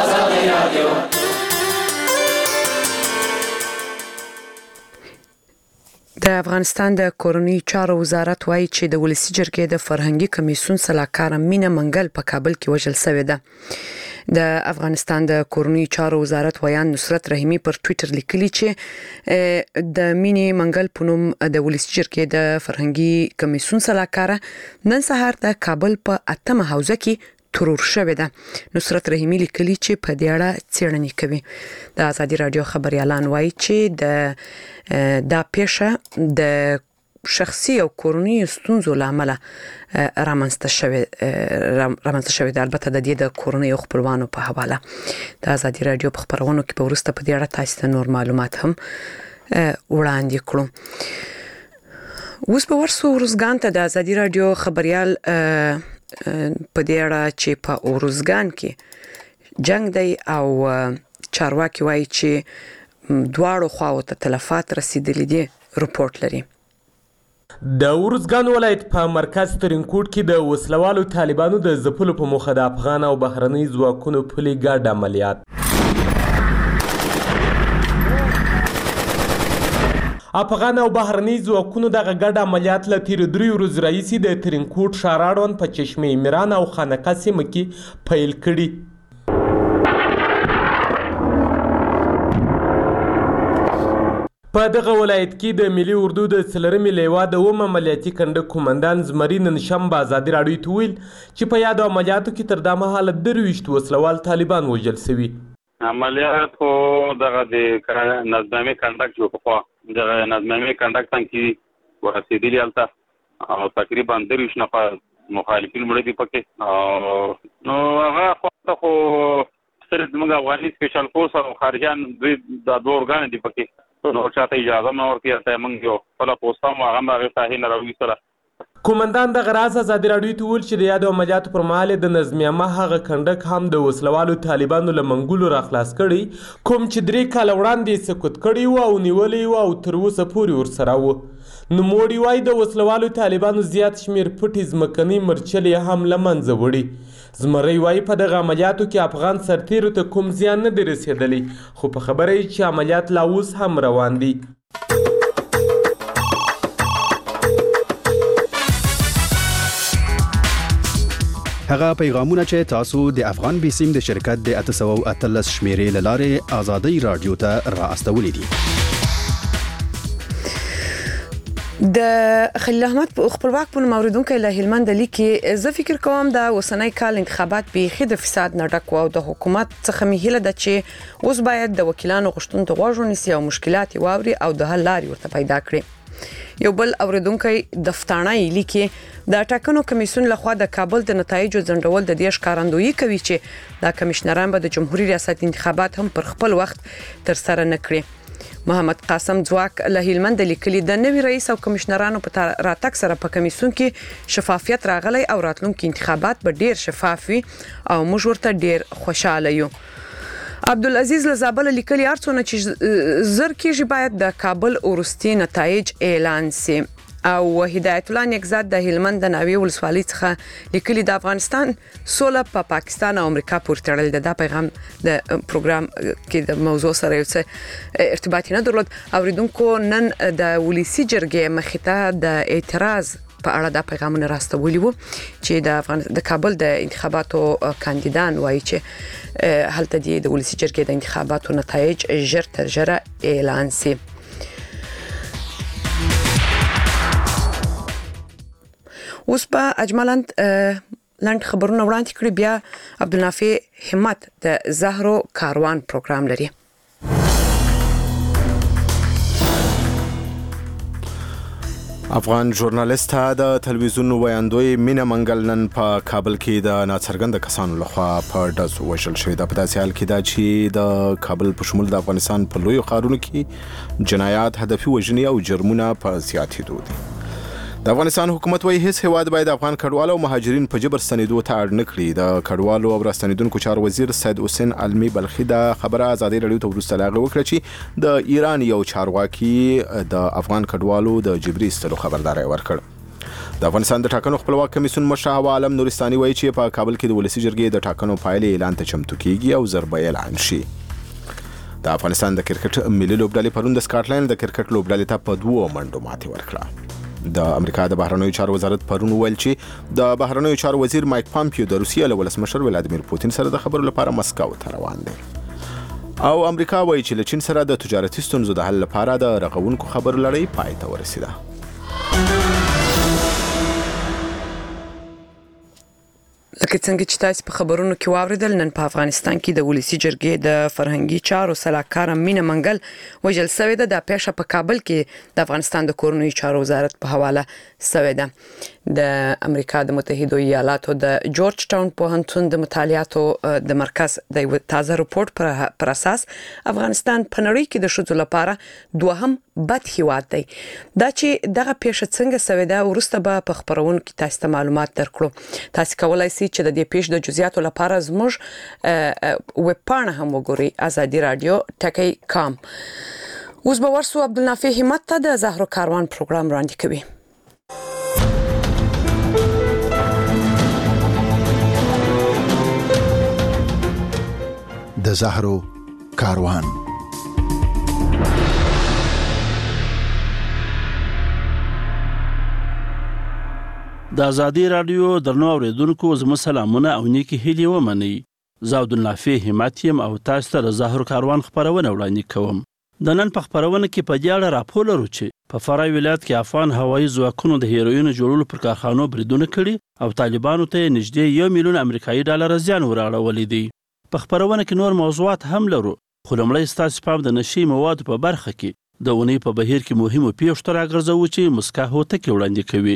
د افغانستان د کورنۍ چارو وزارت وایي چې د ولسی جرګې د فرهنګي کمیسیون سلاکار مینه منګل په کابل کې وژل شوې ده. د افغانستان د کورنۍ چارو وزارت ویان نصرت رحیمی پر ټوئیټر لیکلی چې د مینې منګل په نوم د ولسی جرګې د فرهنګي کمیسیون سلاکار نن سهار د کابل په 8 حوزه کې ترور شوې ده. نصرت رحیمی لیکلی چې په دې اړه څېړنې کوي. د ازادي رادیو خبريالان وایي چې دا پیښه د شخصي او کورنۍ ستونزو لامل رامنځته شوې ده. البته د دې د کورنۍ او خپلوانو په حواله د ازادي رادیو په خبرونو کې په ورسته په دې اړه تاسو ته نور معلومات هم وړاندې کړو. اوس به ورسو ورزګان ته د ازادي رادیو خبريال په دې اړه چې په اورزګان کې جنگ دی او چارواکي وایي چې دواړو خواو ته تلفات رسیدلي دي. رپورت لري. د اورزګان ولایت په مرکز ترینکوټ کې د وسلوالو طالبانو د ځپلو په موخه د افغان او بهرنۍ ځواکونو پلي ګډ عملیات افغان او بهرنۍ ځواکونو دغه ګډ عملیات له تیر 3 ورځې راهیسې د ترینکوټ ښار اړوند په چشمه میران او خانقاه سیمه کې پیل کړي. په دغه ولایت کې د ملي اردو د څلرمې لیوا د اوم عملیاتي کنډک قومندان زمري نن شنبه ازادي راډیو ته ویل چې په یادو عملیاتو کې تر دا مهاله 23 وسلوال طالبان وژل شوي. عملیات خو دغه د نظامي کنډک جو په دغه نظامي کنډک څنګه ورسېدلی هلته او تقریبا 23 نفر مخالفین مړه دي پکې نو هغه خو صرف موږ افغاني سپیشل فورس او خارجيان د دوه اورګان دي پکې نو چاته اجازه نه ورکړي ته موږ یو خپل پوسټه مو هغه هغه ته نه راوي سره. کومندان د غراز ازادي راډیو ته ویل چې د یادو عملیاتو پر مهال د نظمیه هغه کنډک هم د وسلوالو طالبانو له منګولو راخلاص کړي کوم چې 3 کال وړاندې سقوط کړي و او نیولې و او تر اوسه پورې ورسره و. نو موړي وای د وسلوالو طالبانو زیات شمیر پټي ځمکنۍ مرچلې هم له منځه وړي. زمری وای په دغه عملیاتو کې افغان سرتیرو ته کوم زیان نه دی رسېدلی خو په خبره یې چې عملیات لا اوس هم روان دي. هغه پیغامونه چې تاسو د افغان بیسیم د شرکت د 813 شمیرې لاره ازادي رادیو ته را استولې دي. د خلیل احمد خپلواک په موردونکو له هلمند لیکي زه فکر کوم دا وسنۍ کال انتخابات به خې د فساد نه ډک او د حکومت څخه مهله د چې اوس باید د وکیلانو غشتون ته غوښنی او مشکلات واوري او د حل لارې ورته پیدا کړي. یو بل اوریدونکو دفتانه لیکي د ټاکنو کمیسیون لخوا د کابل د نتایجو ځندول د دې ښکارندویي کوي چې د کمشنران به د جمهوریت ریاست انتخابات هم پر خپل وخت تر سره نکړي. محمد قاسم ځواک له هلمند لیکلي د نوي رئیس او کمشنرانو په راتګ سره په کمیسیون کې شفافیت راغلی او راتلونکي انتخابات به ډیر شفاف وي او موږ ورته ډیر خوشاله یو. عبدالعزیز لزابل لیکلي ارڅونه چې زر کېږي باید د کابل وروستي نتایج اعلان سي. او هدایت الله نیکزاد د هلمند د ناوی ولسوالۍ څخه لیکلي د افغانستان سوله په پاکستان او امریکا پورې تړل د پیغام د پروګرام کې د موضوع سره یو څه ارتباط نه درلود. اوریدونکو نن د ولسی جرګې مخته د اعتراض په اړه د پیغامونه راستولي وو چې د کابل د انتخاباتو کاندیدان وایي چې هلته د ولسی جرګې د انتخاباتو نتایج ژر تر ژره اعلان سي. اوس په اجمالاً لاند خبرونه وړاندې کړي. بیا عبدالنافع همت د زهرو کاروان پروګرام لري. افغان ژورنالیست د تلویزیون ویاندوی مینا منګل نن په کابل کې د ناڅرګند کسانو لخوا په ډز وژل شوی. د په داسې حال کې دا چې د کابل په شمول د افغانستان په لوی ښارونو کې جنایات هدفي وژنې او جرمونه په زیاتېدو دي. د افغانستان حکومت وايي هیڅ هیواد باید افغان کډوالو او مهاجرین په جبر ستنېدو ته اړ نه کړي. د کډوالو او راستنېدونکو چارو وزیر سید حسین علمي بلخي د خبره ازادي رادیو ته وروسته لاغه وکړه چې د ایران یو چارواکي د افغان کډوالو د جبري استلو خبرداري ورکړ. د افغانستان د ټاکنو خپلواک کمیسیون مشر حوا عالم نورستاني وایي چې په کابل کې د ولسی جرګې د ټاکنو پایلې اعلان ته چمتو کیږي او زر به اعلان شي. د افغانستان د کرکټ ملي لوبډلې پرون د سکاټلند د کرکټ لوبډلې ته په 2 منډو ماتې ورکړه. د امریکا د بهرنیو چارو وزارت پرون ویل چې د بهرنیو چارو وزیر مایک پامپیو د روسیې له ولسمشر ولادیمیر پوتین سره د خبرو لپاره مسکو ته روان دی. او امریکا وایي چې له چین سره د تجارتي ستونزو د حل لپاره د رغونکو خبرو لړۍ پای ته ورسیده. لکه څنګه چې تاسو په خبرونو کې واوریدل، نن په افغانستان کې د ولسی جرګې د فرهنګي چارو سلاکار مینا منګل وژل شوې ده. د پیښه په کابل کې د افغانستان د کورنیو چارو وزارت په حواله شوې ده. د امریکا د متحده ایالاتو د جورج ټاون پوهنتون د مطالعاتو د مرکز د یو تازه راپورټ پر اساس افغانستان په نړۍ کې د شذو لپاره دوهم بد هیواد دی. دا چې دغه پیښه څنګه شوې ده ورسته به په خبرونو کې تاسو ته معلومات درکړو. تاسو کولای شئ چې د دې پیښې د جزئیاتو لپاره زموږ ویب پاڼه هم وګورئ ازادي رادیو ټکی کام. اوس به ورسو عبدالنافع همت ته د زهرو کاروان پروګرام وړاندې کوي. د زهرو کاروان. د ازادي رادیو درنو اوریدونکو زموږ سلامونه او نیکی هیلې ومنئ. زه عبدالنافع همت یم او تاسو ته د زهرو کاروان خبرونه وړاندې کوم. د نن په خبرونه کې په دې اړه راپور لرو چې په فرای ولایت کې افغان هوایي ځواکونو د هیروین جوړولو پر کارخانو بریدونه کړي او طالبانو ته نږدې 1 میلیون امریکایي ډالر زیان وراړولی دی. په خبرونه کې نور موضوعات هم لرو، خو لومړی ستاسو پام د نشي موادو په برخه کې د اونۍ په بهیر کې مهمو پیښو ته راګرځوو چې مسکا هوتکې وړاندې کوي.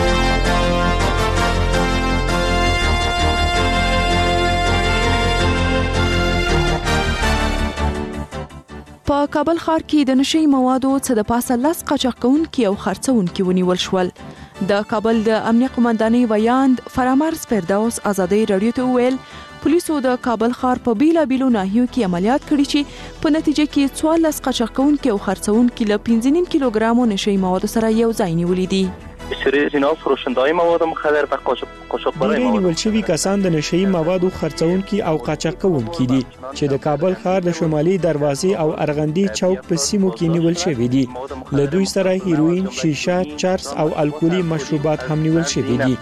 په کابل ښار کې د نشي موادو څخه د پاسه 10 قاچاقونکي او خرڅونکي ونیول شول. د کابل د امنیه قومندانۍ ویاند فرامرز فردوس ازادي رادیو ته ویل پولیسو د کابل ښار په بیلابیلو ناحیو کې عملیات کړي چې په نتیجه کې 14 قاچاقونکي او خرڅونکي له 5.5 کیلوګرامو نشي موادو سره یو ځای نیولي دي. سریز اینا فروشنده‌های مواد مخدر و قاچاقبرای مواد نیول شوي کسان د نشئی موادو خرڅونکي او قاچاقونکي دي چې د کابل ښار د شمالي دروازې او ارغندی چوک په سیمو کې نیول شوي دي. له دوی سره هیروین، شیشه، چرس او الکولي مشروبات هم نیول شوي دي.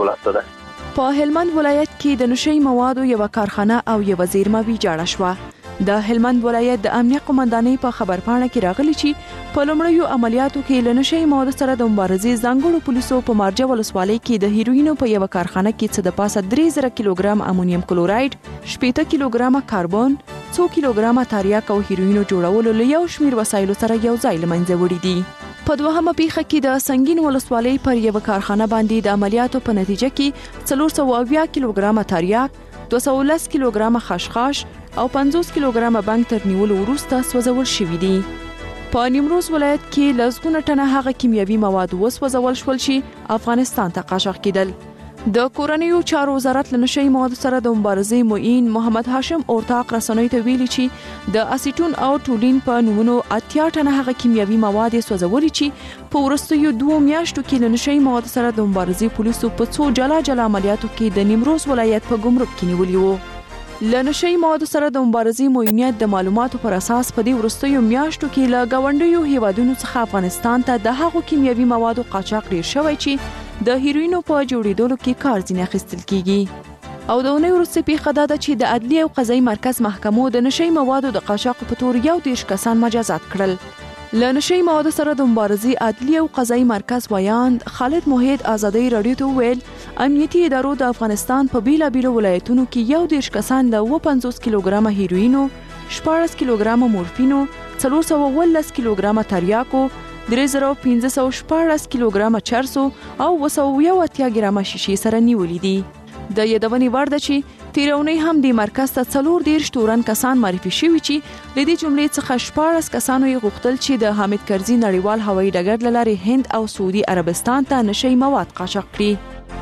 په هلمند ولایت کې د نشئی موادو یو کارخانه او یو زیرمه ویجاړه شوه. د هلمند ولایت د امنیه قومندانۍ په خبرپاڼه کې راغلي چې په لومړیو عملیاتو کې له نشهیي موادو سره د مبارزې ځانګړو پولیسو په مارجه ولسوالۍ کې د هیروینو په یوه کارخانه کې څه د پاسه 3000 کیلوګرام امونیم کلوراید، 80 کیلوګرام کاربن، 100 کیلوګرام تریاک او هیروینو جوړولو له یو شمیر وسایلو سره یو ځای له منځه وړي دي. په دوهمه پیښه کې د سنگین ولسوالۍ پر یوه کارخانه باندې د عملیاتو په نتیجه کې 480 کیلوګرام تریاک، 210 کیلوګرام خشخاش او 50 کیلوګرام بنګ تر نیولو وروسته سوځول شوي دي. په نیمروز ولایت کې لسګونه ټنه هغه کیمیاوي مواد وسوځول شول چې افغانستان ته قاچاق کېدل. د کورنیو چارو وزارت له نشهیي موادو سره د مبارزې معین محمد هاشم اورتاق رسنیو ته ویلي چې د اسیټون او ټولین په نومونو 80 ټنه هغه کیمیاوي مواد سوځولي چې په وروستیو 2 میاشتو کې له نشهیي موادو سره د مبارزې پولیسو په څو جلا جلا عملیاتو کې د نیمروز ولایت په ګمرک کې نیولي وو. له نشهیي موادو سره د مبارزې معینیت د معلوماتو پر اساس په دې وروستیو میاشتو کې له ګاونډیو هیوادونو څخه افغانستان ته د هغو کیمیاوي موادو قاچاق ډیر شوی چې د هیروینو په جوړېدلو کې کار ځینې اخیستل کیږي. او د اونۍ وروستۍ پیښه دا ده چې د عدلیې او قضایي مرکز محکمو د نشهیي موادو د قاچاق په تور 11 کسان مجازات کړل. له نشهیي موادو سره د مبارزې عدلیې او قضایي مرکز ویاند خالد موحد آزادۍ رادیو ته وویل امنیتي ادارو د افغانستان په بیلابیلو ولایتونو کې 11 کسان له 50 کیلوګرام هیروینو، 14 کیلوګرام مورفینو، 418 کیلوګرام تریاکو، 3514 کیلوګرام چرسو او 280 ګرام شیشې سره نیولې دي. د یادونې وړ ده چې تیرونی هم د مرکز ته 14 تورن کسان معرفي شوي چې د دې جملې څخه 14 کسانو یې غوښتل چې د حامد کرزي نړیوال هوایي ډګر له لارې هند او سعودي عربستان ته نشهیي مواد قاچاق کړي.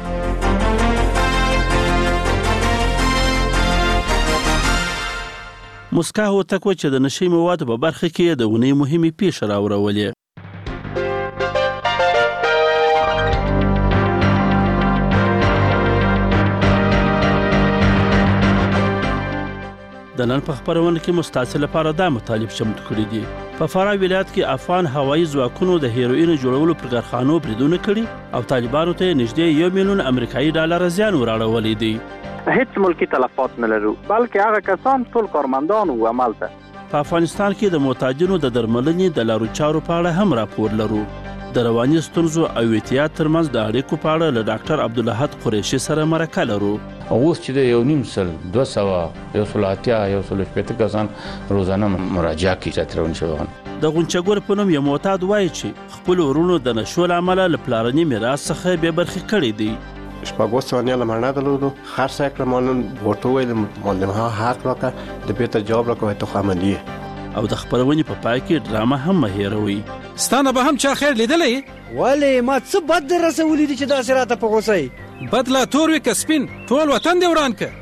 مسکا هوتک چې د نشهیي موادو په برخه کې د اونۍ مهمې پیښې راوړولې. د نن په خبرونه کې مستعصي لپاره دا مطالب چمتو کړي دي. په فراه ولایت کې افغان هوایي ځواکونو د هیروین جوړولو پر کارخانو بریدونه کړي او طالبانو ته نږدې 1 میلیون امریکایي ډالر زیان وراړولی دی. هیڅ ملکی تلفات نه لرو بلکې هغه کسان ټول کارمندان او عمل ته. په افغانستان کې د معتادینو د درملنې د لارو چارو په اړه هم راپور لرو. د رواني ستونزو او احتیاط ترمنځ د اړیکو په اړه له ډاکټر عبدالحد قریشي سره مرکه لرو. اوس چې د 1.5 کسان روزانه مراجعه کوي چترون شوان. د غونچګور په نوم یو معتاد وایي چې خپل ورونو د نشو له امله له پلارني میراث څخه بې برخې کړي دي. شپږ ثانیې لمړنه درلودو خرڅ کړم مونږ ورته ویل مونږ ما حق راکړه د بیرته جواب راکوي ته خامنی او د خبرونې په پای کې ډرامه هم مهیروي. ستانه به هم چا خیر لیدلې ولی ما څه بد رسولې دي چې داسې راته په غوسه بدلا تور وي که سپین ټول وطن دی وران که.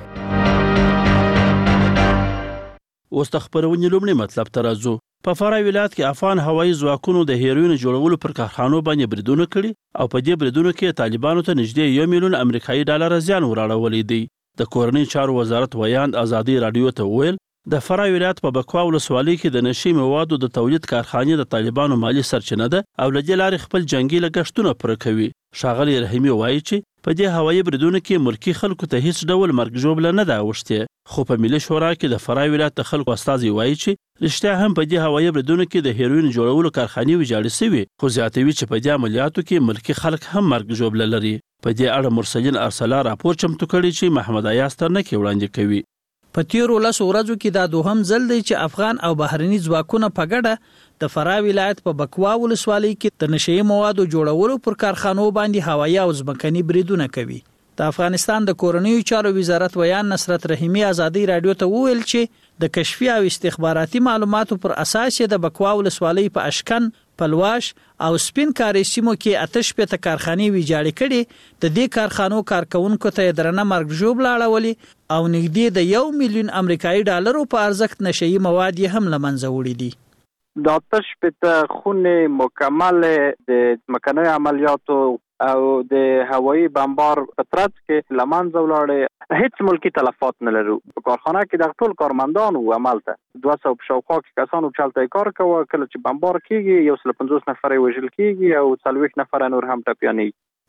اوس د خبرونې لومړی مطلب ته راځو. په فراه ولایت کې افغان هوایي ځواکونو د هیروین جوړولو پر کارخانو باندې بریدونه کړي او په دې بریدونو کې طالبانو ته نږدې 1 میلیون امریکایي ډالر زیان وراړولی دی. د کورنۍ چارو وزارت ویاند آزادۍ رادیو ته وویل د فراه ولایت په بکوا ولسوالۍ کې د نشهیي موادو د تولید کارخانې د طالبانو مالی سرچینه ده او له دې لارې خپل جنګي لګښتونه پوره کوي. ښاغلی رحیمي وایي چې په دې هوایي بریدونو کې ملکي خلکو ته هیڅ ډول مرګ ژوبله نه ده اوښتې. خو په ملي شورا کې د فراه ولایت د خلکو استازي وایي چې رښتیا هم په دې هوایي بریدونو کې د هیروین جوړولو کارخانې ویجاړې سوي، خو زیاتوي چې په دې عملیاتو کې ملکي خلک هم مرګ ژوبله لري. په دې اړه مرسلین ارسلا راپور چمتو کړی چې محمد ایاز ترنکي وړاندې کوي. په تیرو 10 ورځو کې دا دوهم ځل دی چې افغان او بهرني ځواکونه په ګډه د فراه ولایت په بکوا ولسوالۍ کې د نشهیي موادو جوړولو پر کارخانو باندې هوایي او ځمکني بریدونه کوي. د افغانستان د کورنیو چارو وزارت ویان نصرت رحیمي آزادۍ رادیو ته وویل چې د کشفي او استخباراتي معلوماتو پر اساس د بکوا ولسوالۍ په اشکن، پلواش او سپین کاري سیمو کې آتش پته کارخانې ویجاړې کړي. د دې کارخانو کارکونکو ته درنه مرګ ژوبله اړولې او نږدې د 1 میلیون امریکایي ډالرو په ارزښت نشهیي مواد یې هم له منځه وړي دي. د آتش پته خونې مکمل د مکنۍ عملیاتو او د هوایي بمبار په ترڅ کې له منځه ولاړې. هیڅ ملکی تلفات نه لرو. په کارخانه کې د ټول کارمندان او عمل ته 200 په شاوخوا کې کسانو چلته کار کوي. کله چې بمبار کیږي 150 نفر وژل کیږي او 40 نفر نور هم ټپياني.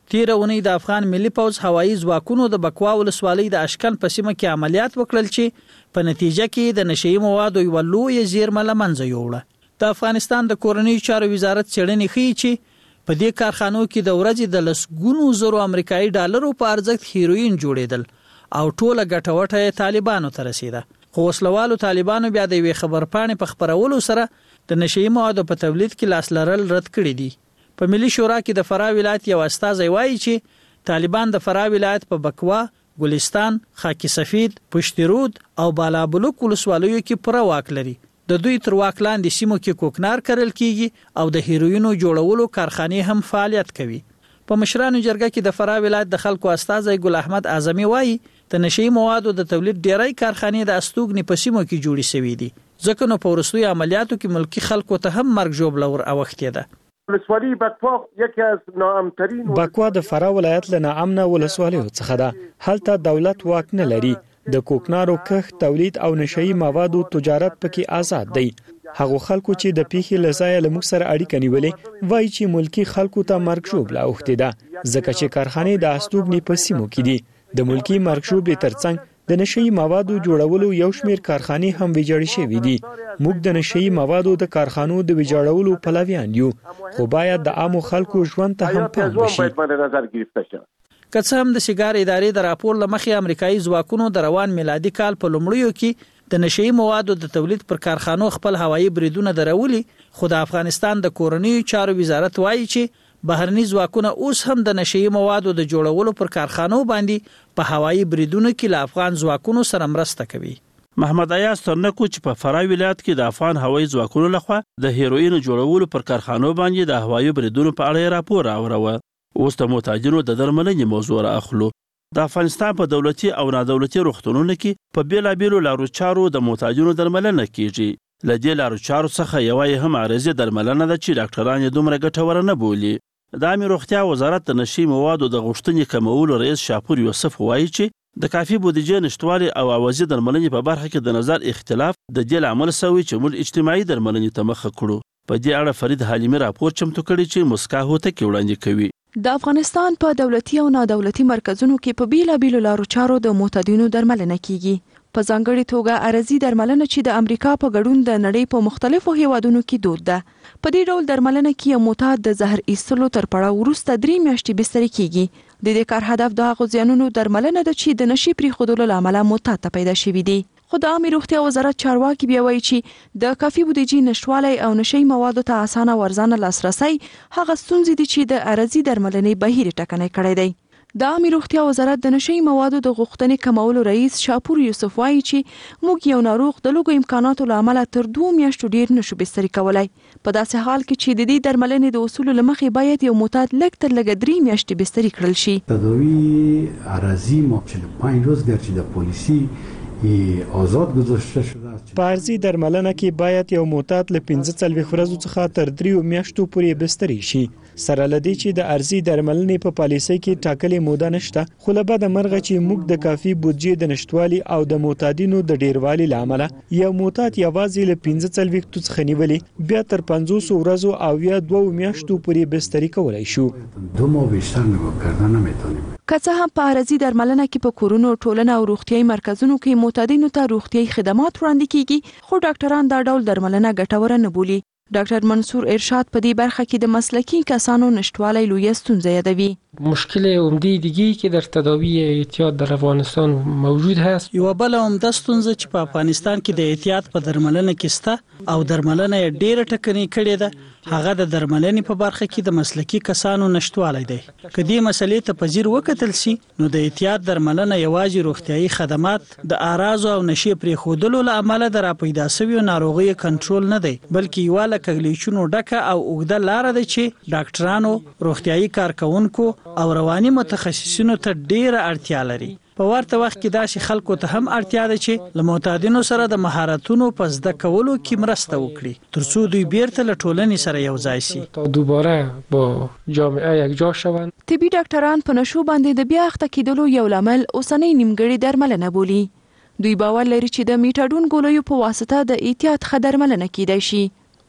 تیر اونۍ د افغان ملي پوځ هوایي ځواکونو د بکوا ولسوالۍ د اشکن په سیمه کې عملیات وکړل چې په نتیجه کې د نشئی موادو یو لوی زیرمه له منځه یوړه. د افغانستان د کورنۍ چارو وزارت څېړنې ښیي چې په دې کارخانو کې د ورځې د لسګونو زرو امریکایي ډالرو په ارزښت هیروین جوړېدل او ټوله ګټه وټه طالبانو ته رسیده. خو وسلوالو طالبانو بیا د یوې خبرپاڼې په خپرولو سره د نشئی موادو په تولید کې لاس لرل رد کړي دي. په ملي شورا کې د فراه ولایت یو استازی وایي چې طالبان د فراه ولایت په بکوا، ګلستان، خاکی سفید، پشت رود او بالابلوک ولسوالیو کې پوره واک لري. د دوی تر واک لاندې سیمو کې کوکنار کرل کیږي او د هیروینو جوړولو کارخانې هم فعالیت کوي. په مشرانو جرګه کې د فراه ولایت د خلکو استازی ګل احمد اعظمي وایي د نشئی موادو د تولید ډیری کارخانې د استوګنې په سیمو کې جوړې شوې دي، ځکه نو په وروستیو عملیاتو کې ملکی خلکو ته هم مرګ ژوبله ور اوښتې ده. ولسوالی بکوا یکی از ناامترین بکوا د فراه ولایت له ناامنه ولسوالیو څخه ده. هلته دولت واک نه لري. د کوکنارو کښت، تولید او نشئی موادو تجارت پکې آزاد دی. هغه خلکو چې د پیښې لزای له موږ سره اړیکه نیولې وایي چې ملکی خلکو ته مرګ ژوبله اوښتې ده، ځکه چې کارخانې د استوګنې په سیمو کې دي. د ملکی مرګ ژوبلې ترڅنګ د نشئی موادو جوړولو یو شمیر کارخانې هم ویجاړې شوې دي. موږ د نشئی موادو د کارخانو د ویجاړولو پلویان یو، خو باید د عامو خلکو ژوند ته هم پام وشي. که څه هم د سیګار ادارې د راپور لمخې امریکایي ځواکونو د روان میلادي کال په لومړیو کې د نشئی موادو د تولید پر کارخانو خپل هوایي بریدونه درولي، خو د افغانستان د کورنیو چارو وزارت وایي چې بهرني ځواکونه اوس هم د نشئی موادو د جوړولو پر کارخانو باندې په هوایي بریدونو کې له افغان ځواکونو سره مرسته کوي. محمد ایاز ترنکو چې په فراه ولایت کې د افغان هوایي ځواکونو لخوا د هیروین جوړولو پر کارخانو باندې د هوایي بریدونو په اړه راپور راوړو. اوس د معتادینو د درملنې موضوع راخلو. د افغانستان په دولتي او نادولتي روغتونونو کې په بیلابیلو لارو چارو د معتادینو درملنه کیږي. له دې لارو چارو څخه یوه هم عارضي درملنه ده چې ډاکټران یې دومره ګټوره نه بولي. د عامه روغتیا وزارت د نشئی موادو د غوښتنې کمولو رئیس شاپور یوسف وایي چې د کافي بودیجې نشټوالي او اوازي درملنې په برخه کې د نظر اختلاف د دې لامل شوی چې موږ اجتماعي درملنې ته مخه کړو. په دې اړه فرید حلیمي راپور چمتو کړی چې مسکا هوتک وړاندې کوي. د افغانستان په دولتي او نادولتي مرکزونو کې په بیلابیلو لارو چارو د معتادینو درملنه کیږي. په ځانګړي توګه ارزي درملنه چې د امریکا په ګډون د نړۍ په مختلفو هیوادونو کې دود ده. په دې ډول درملنه کې یو معتاد د زهر ایستلو تر پړاو وروسته 3 میاشتې بستري کیږي. د دې کار هدف د هغو زیانونو درملنه ده چې د نشي پریښودلو له امله معتاد ته پیدا شوي دي. خو د عامه روغتیا وزارت چارواکي بیا وایي چې د کافي بودیجې نشټوالی او نشئی موادو ته اسانه ورځانه لاسرسی هغه ستونزې دي چې د ارزي درملنې بهیر ټکنی کړی دی. د عامه روغتیا وزارت د نشئی موادو د غوښتنې کمولو رئیس شاپور یوسف وایي چې موږ یو ناروغ د لږو امکاناتو له امله تر 2 میاشتو ډیر نشو بستري کولای. په داسې حال کې چې د دې درملنې د اصولو له مخې باید یو معتاد لږ تر لږه 3 میاشتې بستري کړل شي. تداوی ارزی ما 45 روز گرچه در پلیسی آزاد گذاشته شده است. په ارزي درملنه کې باید یو معتاد له 15 ورځو څخه تر 3 میاشتو پورې بستري شي. سره لدی چې د ارزي درملنې په پالیسۍ کې ټاکلې موده نشته، خو له بده مرغه چې موږ د کافي بودجې د نشټوالي او د معتادینو د ډیروالي لامل یو معتاد یوازې له 15 څخه نیولې بیا تر 500 ورځو او یا 2 میاشتو پورې بستري کولای شو. 2 ماه بیشتر نگاه کردن نمیتونیم. که څه هم په ارزي درملنه کې په کورونو، ټولنه او روغتيایي مرکزونو کې معتادینو ته روغتيایي خدمات وړاندې کیږي، خو ډاکټران دا ډول درملنه ګټوره نه بولي. ډاکټر منصور ارشاد په دې برخه کې د مسلکي کسانو نشټوالی لویه ستونزه یادوي. مشکل عمده دیگی که در تداوی اعتیاد در افغانستان موجود هست یو بل عمده ستونزه چې په افغانستان کې د اعتیاد په درملنه کې سته او درملنه ډیره ټکنۍ کړې ده، هغه د درملنې په برخه کې د مسلکي کسانو نشټوالی دی. که دې مسلې ته په ځیر وکتل شي نو د اعتیاد درملنه یوازې روغتیایي خدمات د اعراضو او نشي پرېښودلو له امله د راپیدا شویو ناروغیو کنټرول نه دی، بلکې یوه له کږلېچونو ډکه او اوږده لاره ده چې ډاکټرانو، روغتیایي کارکونکو او رواني متخصصینو ته ډیره اړتیا لري. په ورته وخت کې داسې خلکو ته هم اړتیا ده چې له معتادینو سره د مهارتونو په زده کولو کې مرسته وکړي ترڅو دوی بیرته له ټولنې سره یو ځای شي، تا دوباره با جامعه یکجا شوند. طبي ډاکټران په نشو باندې د بیا اخته کېدلو یو لامل اوسنۍ نیمګړې درملنه بولي. دوی باور لري چې د میټاډون ګولیو په واسطه د اعتیاد ښه درملنه کیدای شي.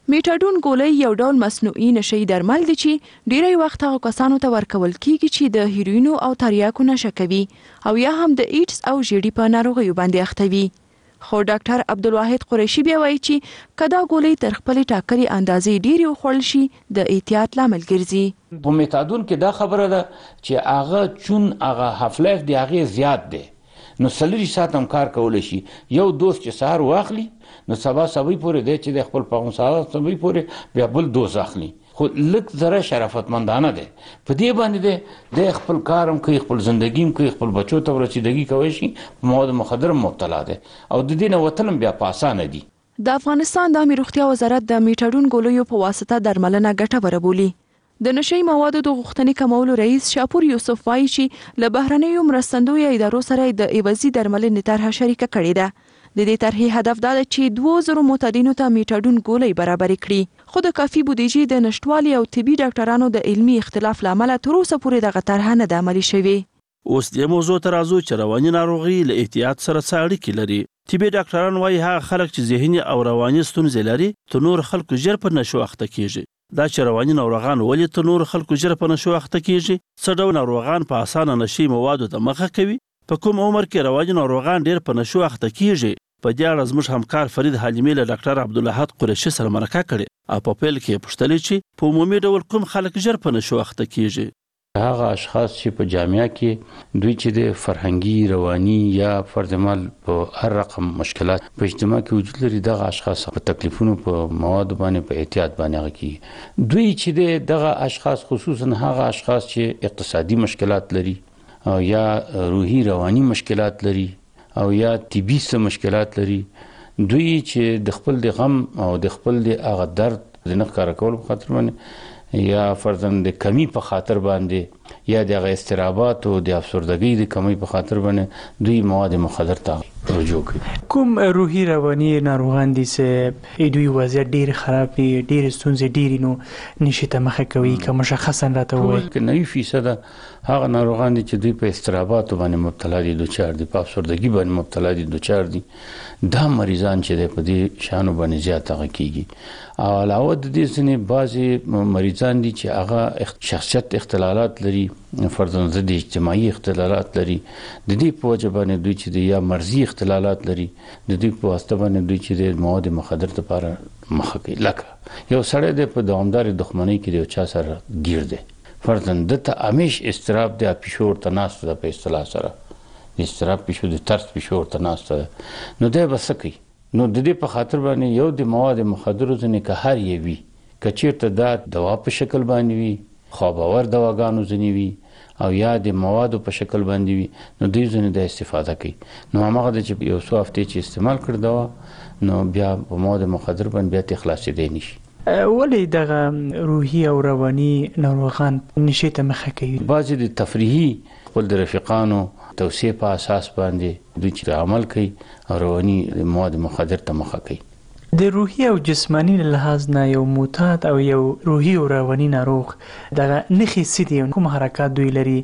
میټاډون ګولۍ یو ډول مصنوعي نشي درمل دي چې ډیری وخت هغه کسانو ته ورکول کیږي چې د هیروینو او تریاکو نشه کوي او یا هم د ایډز او ژیړي په ناروغیو باندې اخته وي. خو ډاکټر عبدالواحد قریشي بیا وایي چې کدا ګولۍ تر خپلې ټاکلې اندازې ډېرې وخوړل شي د احتیاط لامل ګرځي. په میتادون کې دا خبره ده چې هغه چون هغه هاف لایف دی هغه زیات دی، نو 40 ساعت هم کار کولی شي. یو دوز چې سهار واخلي نو سبا سبوی پورې دی چې د خپل پاغون سهار سبوی پورې بیا بل دوز اخلي. خو لږ ذره شرافتمندانه دی په دې باندې د خپل کارم کوي، خپل زندگی هم کوي، خپل بچو ته رسیدګي کوي شي په مواد مخدر مبتلا دی او د دې نه وتلم بیا په اسانه دي. د افغانستان د روغتیا وزارت د میټاډون ګولیو په واسطه درملنه ګټوره بولي. د نشي موادو د غوښتنې کمولو رئیس شاپور یوسف وایي چې له بهرنیو مرستندویو ادارو سره د ایوازي درملنې طرحه شریکه کړې ده. د دې طرحې هدف دا ده چې 2000 معتادینو ته میټاډون ګولۍ برابرې کړي، خو د کافي بودیجې د نشټوالي او طبي ډاکټرانو د علمي اختلاف لامل تر اوسه پورې دغه طرحه نه ده عملي شوې. اوس د موضوع ته راځو چې رواني ناروغي له احتیاط سره څه اړیکې لري. طبي ډاکټران وایي هغه خلک چې ذهني او رواني ستونزې لري تر نور خلکو ژر په نشو اخته کیږي. دا چې رواني ناروغان ولې تر نور خلکو ژر په نشو اخته کیږي، څه ډول ناروغان په اسانه نشي موادو ته مخه کوي، په کوم عمر کې رواني ناروغان ډیر په نشو اخته کیږي. په دې اړه زموږ همکار فرید حلیمي له ډاکټر عبدالواحد قریشي سره مرکه کړې او په پیل کې پوښتلې چې په عمومي ډول کوم خلک ژر په نشو اخته کیږي. هغه اشخاص چې په جامعه کې دوی چې د فرهنګي، رواني یا فرضمال په هر رقم مشکلات په اجتماع کې وجود لري، دغه اشخاص په تکلیفونو په مواد باندې په احتیاط باندې کوي. دوی چې دغه اشخاص خصوصا هغه اشخاص چې اقتصادي مشکلات لري او یا روحي رواني مشکلات لري او یا طبي مشکلات لري، دوی چې د خپل د غم او د خپل د هغه درد د نه ښکاره کولو په خاطر باندې یا فرضاً د کمی په خاطر باندې یا د هغه اضطرابات او د افسردګۍ د کمی په خاطر باندې دوی مواد مخدر ته رجوع کوي. کوم روحي رواني ناروغان دي چې دوی وضعیت ډیر خراب دي، ډیر ستونزې ډیر نو نشي ته مخه کوي، که مشخصا راته وایي؟ 90% هغه ناروغان دي چې دوی په اضطرابات باندې مبتلا دي، دوچار دي، په افسردګۍ باندې مبتلا دي، دوچار دي. دا مریضان چې په دې شانو باندې زیات هغه کیږي. او علاوه د دې ځینې بعضي مریضان دي چې هغه شخصیت اختلالات لري، فرضاً ضد اجتماعي اختلالات لري، د دې په وجه باندې دوی چې یا مرزي اختلالات لري، د دې په واسطه باندې دوی چې د مواد مخدر لپاره مخه کوي. لکه یو سړی د په دوامدار دښمنۍ کې د چا سره ګیر دی، فرضاً دته همیش استراب د پښور تناست د په اصطلاح سره د استراب پښور د ترس پښور تناست، نو دی بس کوي. نو د دې په خاطر باندې یو د مواد مخدر ځنې که هر یې وي، که چیرته دا دوا په شکل باندې وي، خواباور دواګانو ځنې وي او یا د موادو په شکل باندې وي، نو دوی ځنې د استفاده کوي. نو هغه د چې یو څو هفتې چې استعمال کړ دوا، نو بیا په مواد مخدر باندې بیا خلاصېدی نشي. ولې دغه روحي او رواني ناروغان نشي ته مخه کوي؟ بعضې د تفریحي خپل د رفیقانو توصیې په اساس باندې دوی چې عمل کوي او رواني مواد مخدر ته مخه کوي. د روحي او جسماني لحاظ نه یو معتاد او یو روحي او رواني ناروغ دغه نښې څه دي، کوم حرکات دوی لري؟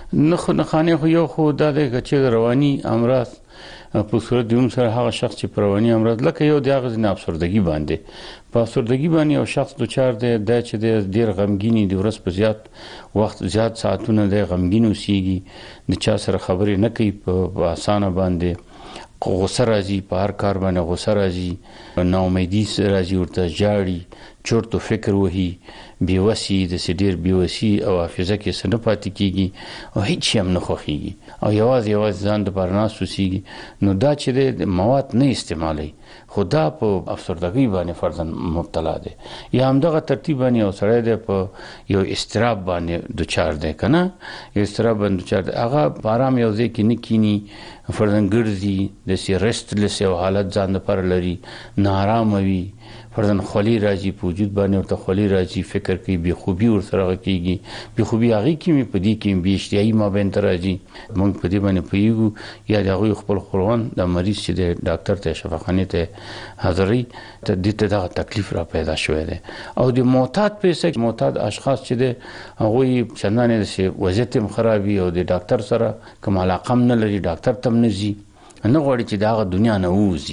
نښانې خو یو خو دا دی چې رواني امراض په صورت د سره هغه شخص چې په رواني امراض لکه یو د هغه ځینې افسردګي باندې په افسردګي باندې یو شخص دوچار دی دا چې د ډېر غمګیني د ورځ په زیات وخت زیات ساعتونه د غمګین اوسېږي، د چا سره خبرې نه کوي په اسانه باندې، غوسه راځي، په هر کار باندې غوسه راځي، ناامیدي راځي، ورته ژاړي، چورت و فکر وهي، بېوسي، داسې ډېر بېوسي او حافظه کې څه نه پاتې کېږي او هیڅ شی هم نه خوښېږي او یوازې ځان دپاره ناست اوسېږي. نو دا چې دی مواد نه استعمالوي، خو دا په افسردګۍ باندې فرضاً مبتلا دی. یا همدغه ترتیب باندې یو سړی دی په یو اضطراب باندې دوچار دی، که نه یو اضطراب باندې دوچار دی، هغه په ارام یو ځای کې نه کیني، فرضاً ګرځي، داسې ریسټلس یو حالت ځان دپاره لري، ناارامه وي، فرضاً خولي راځي په وجود باندې، ورته خولي راځي، فکر کوي، بېخوبي ورسره کېږي، بېخوبي هغې کې مې په دې کې بې اشتهایي مابین ته راځي. موږ په دې باندې پوهېږو یا د هغوی خپل خپلوان د مریض چې دی ډاکټر ته شفاخانې ته حاضروي، دې ته دغه تکلیف را پیدا شوی دی. او د معتاد په حصه کې معتاد اشخاص چې دی هغوی چندانې داسې وضعیت هم خراب وي او د ډاکټر سره کوم علاقه هم نه لري، ډاکټر ته هم نه ځي، نه غواړي چې د هغه دنیا نه ووځي،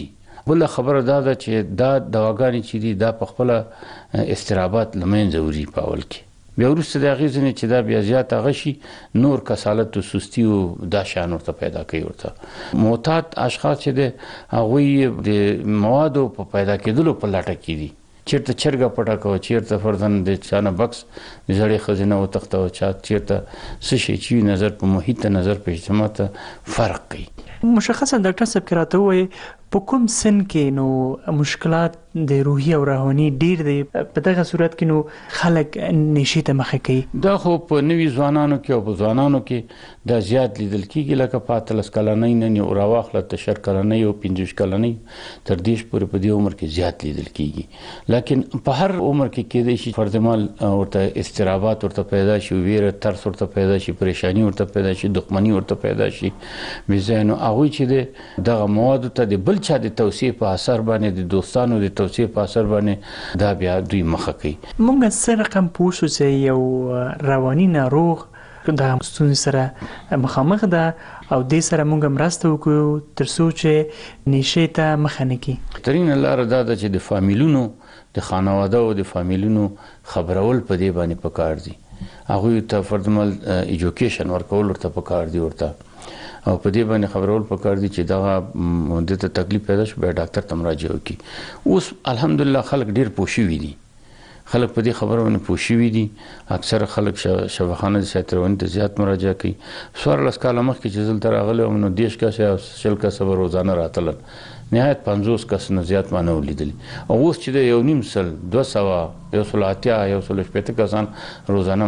بل خبره ده چې دا دواګانې چې دي دا په خپل استرابات لمنځه وړي په اول کې بیا وروسته د غیزنې چې دا بیا زیات غشي نور کسالت او سستی او دا شان ورته پیدا کوي ورته معتاد اشخاص چې د هغوی د موادو په پیدا کېدلو په لټه کې دي چیرته چرګه پټه کو چیرته فردن د چانه بکس د زړې خزینه او تخته او چیرته څه شي چې نظر په محیط نظر په اجتماع ته فرق کوي مشخصا ډاکټر صاحب کراته وي په کوم سن کې نو مشکلات د روحي او رواني ډیر دي په دغه صورت کې نو خلک نشي ته مخه کوي دا خو په نوي ځوانانو کې او په ځوانانو کې دا زیات لیدل کیږي لکه په 13 کلنۍ نه او راواخله ته 10 کلنۍ او 15 کلنۍ تر دې پورې په دې عمر کې زیات لیدل کیږي لیکن په هر عمر کې کېدای شي فردمال ورته استرابات ورته پیدا شي ویره ترس ورته پیدا شي پریشانی ورته پیدا شي دښمنی ورته پیدا شي بزنه هغه چې دغه مواد ته د بل چا د توصیه په اثر باندې د دوستانو د توصیه په اثر باندې دا بیا دوی مخه کوي مونږ سره کم پوښو چې یو رواني ناروغ د ستونزې سره مخامخ ده او د سره مونږ مرسته وکړو تر څو چې نشه ته مخه نه کړي ترين لار دا چې د فامیلونو د خانواده او د فامیلونو خبرول په دې باندې پکار دي هغه ته فردمل ایجوکیشن ورکول ورته پکار دي ورته او په دې باندې خبرول پکار دي چې دا د تکلیف پیدا شي به ډاکټر ته مراجعه وکړي اوس الحمدلله خلک ډیر پوښي دي خلک په دې خبرو باندې پوښي دي اکثر خلک شفاخانه ساترون ته زیات مراجعه کوي سوار لس کاله مخکې چې زل تر غله نو دیش کا شل کا صبر روزانه راتل نهایت 50 کس نه زیات مانو لیدل او اوس چې د یو نیم سل 200 یو سلاتیا یو سل شپته کسان روزانه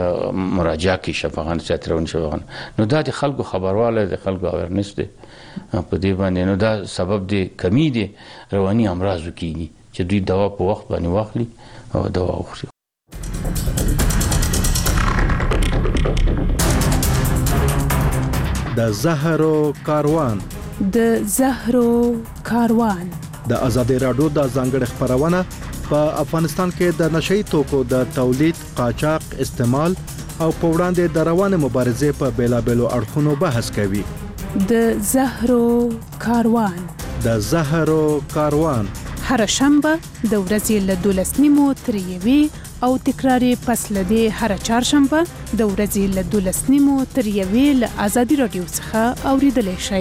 مراجعه کوي شفاخانه ساترون شفاخانه نو دا د خلکو خبرواله د خلکو اویرنس دي په دې باندې نو دا سبب دی کمی دي رواني امراض کیږي چې دوی دوا په وخت باندې واخلي او دوا وخوري د زهرو کاروان د ازادي رادیو د ځانګړي خبرونه په افغانستان کې د نشئی توکو د تولید قاچاق استعمال او په وړاندې د روانه مبارزې په بیلابېلو اړخونو بحث کوي د زهرو کاروان هر شنبه د ورځې له 12:30 تر 1 او تکراری پس لدی هر چهارشنبه د ورځې له 12:30 تر 1 له ازادي رادیو څخه اوریدلای شئ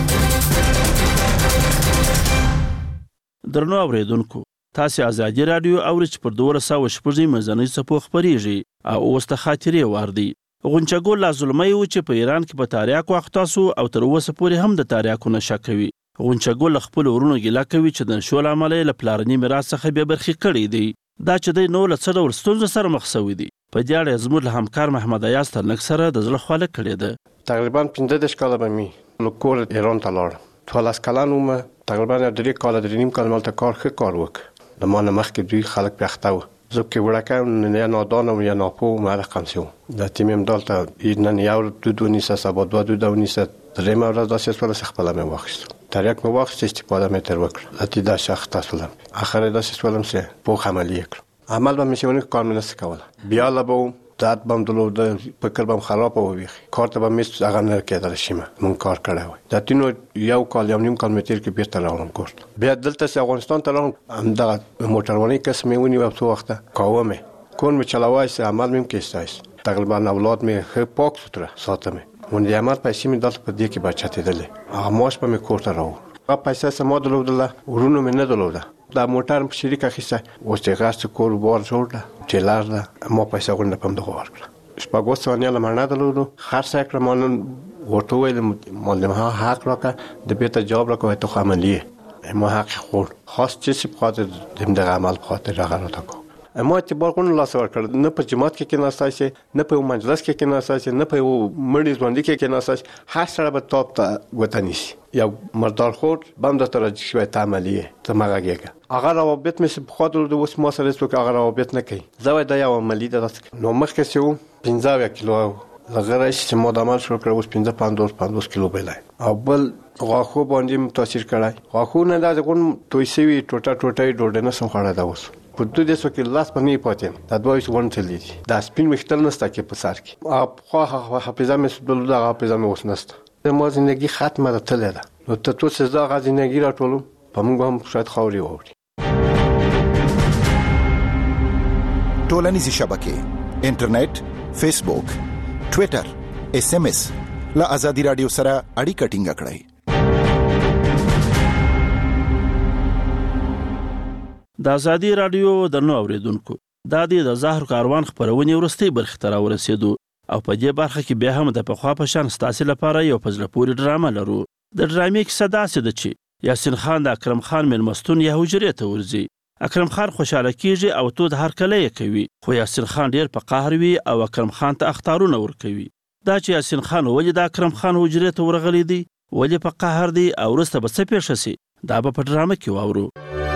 درنو اوریدونکو تاسو ازادي رادیو اورچ پر 200 مزنی صفو خبريږي او واست خاطرې واردي غونچګول لازمي و چې په ایران کې په تاریخ وخت تاسو او تر اوسه پورې هم د تاریخ نشه کوي غونچګول خپل ورونو ګلا کوي چې د شول عملي له پلارني میراث څخه به برخي کړي دي دا چې د نو له څه ډول ستونزو سره مخ شوی دي په دې اړه زموږ له همکار محمد ایاز ترنک سره د زړه خواله کړې ده تقریبا 15 کاله به می لکور ایران ته لاړ ټول اسکلانو ما تقریبا 3 کاله 3 کال مالته کار ښه کار وک د ما نه مخکې دوی خلک پیښته و زه کې وړکم نه نادان او یا ناپو ما رقم سو د تیمم دالته نن یو دونی سبا دونی دریم ورځ داسې سوال خپل مې واخیست تاریخ مې واخیست استفاده مې تر وکړه اته دا شخص تاسو لم اخر داسې سوالم سه په عملی کړ عمل به مې شونه کار مې نس کوله بیا لا به دات بم دلو د فکر بم خراب او وی کار ته به مې هغه نه کېدل شي مون کار کړو دا تینو یو کال یو نیم کال مې تیر کې بیرته راوړم کوست بیا دلته سه افغانستان ته راوړم دا موټرونی کس مې ونی په څو وخت کومه کون مې چلاوای سه عمل مې کېستای تقریبا اولاد مې خې پاک ستره ساتمه مون د عمل پیسې مې دلته په دې کې بچته دلې هغه ماش په مې کوټه راو هغه پیسې سم مودلو دله ورونو مې نه دلوده دا موټر په شریکه خسته اوس ته غاست کور بار جوړه چلار ده ما پیسې غونډه پم دغه ورکړه شپږ ثانیه لمنه دلودو خرڅ کړم مون ورته ویل مولمه حق راکه د بیت جواب راکوي ته عملیه ما حق خور خاص چې په خاطر د عمل په خاطر راغله تاکو اما اعتبار کوم لاس ورکړ نه په جماعت کې ناسای شي نه په مجلس کې ناسای شي نه په مړي ځوندې کې ناسای شي هر سره به توپ ته وطني یا مردار خور بند تر شوي تعاملي ته ماګهګه اگر روابط مې په خاطر د اوس ما سره څوک اگر روابط نه کوي زوی دا یو عملی ده نو مخکې سو 15 کیلو لغره چې ما د عمل شروع کړ اوس 50 کیلو بلای او بل غاخو باندې تاثیر کړای غاخو نه دا کوم توي سوي ټوټه ډوډه نه سم خړا دا اوس په دې څو کې لاس باندې پاتې دا دوی څو ونټلې دا سپین مختل نسته کې په سر کې خو حافظه مې د حافظه مې اوس نسته د ما زندگی ختمه ده تل ده نو ته څه زړه غزندگی راټولم په موږ هم شاید خاورې واوري. ټولنیزې شبکې انټرنیټ، فیسبوک، ټویټر، SMS له آزادي رادیو سره اړیکه ټینګه کړئ. د آزادي رادیو درنو اوریدونکو، دا د زهر کاروان خبرونه ورستي برخه تر ورسېدو او په دې برخه کې بیا هم د پخوا په شان ستاسو لپاره یو فزله پوری ډرامه لرو. د ډرامې کیسه داسې ده چې یاسین خان د اکرم خان مېلمستون یا حجرې ته ورځي. اکرم خان خوشاله کیږي او تو د هر کله یې کوي، خو یاسین خان ډیر په قهر وي او اکرم خان ته اختارونه ورکوي. دا چې یاسین خان ولې د اکرم خان حجرې ته ورغلی دی، ولې په قهر دی او وروسته به څه پیښ شي، دا به په ډرامه کې واورو.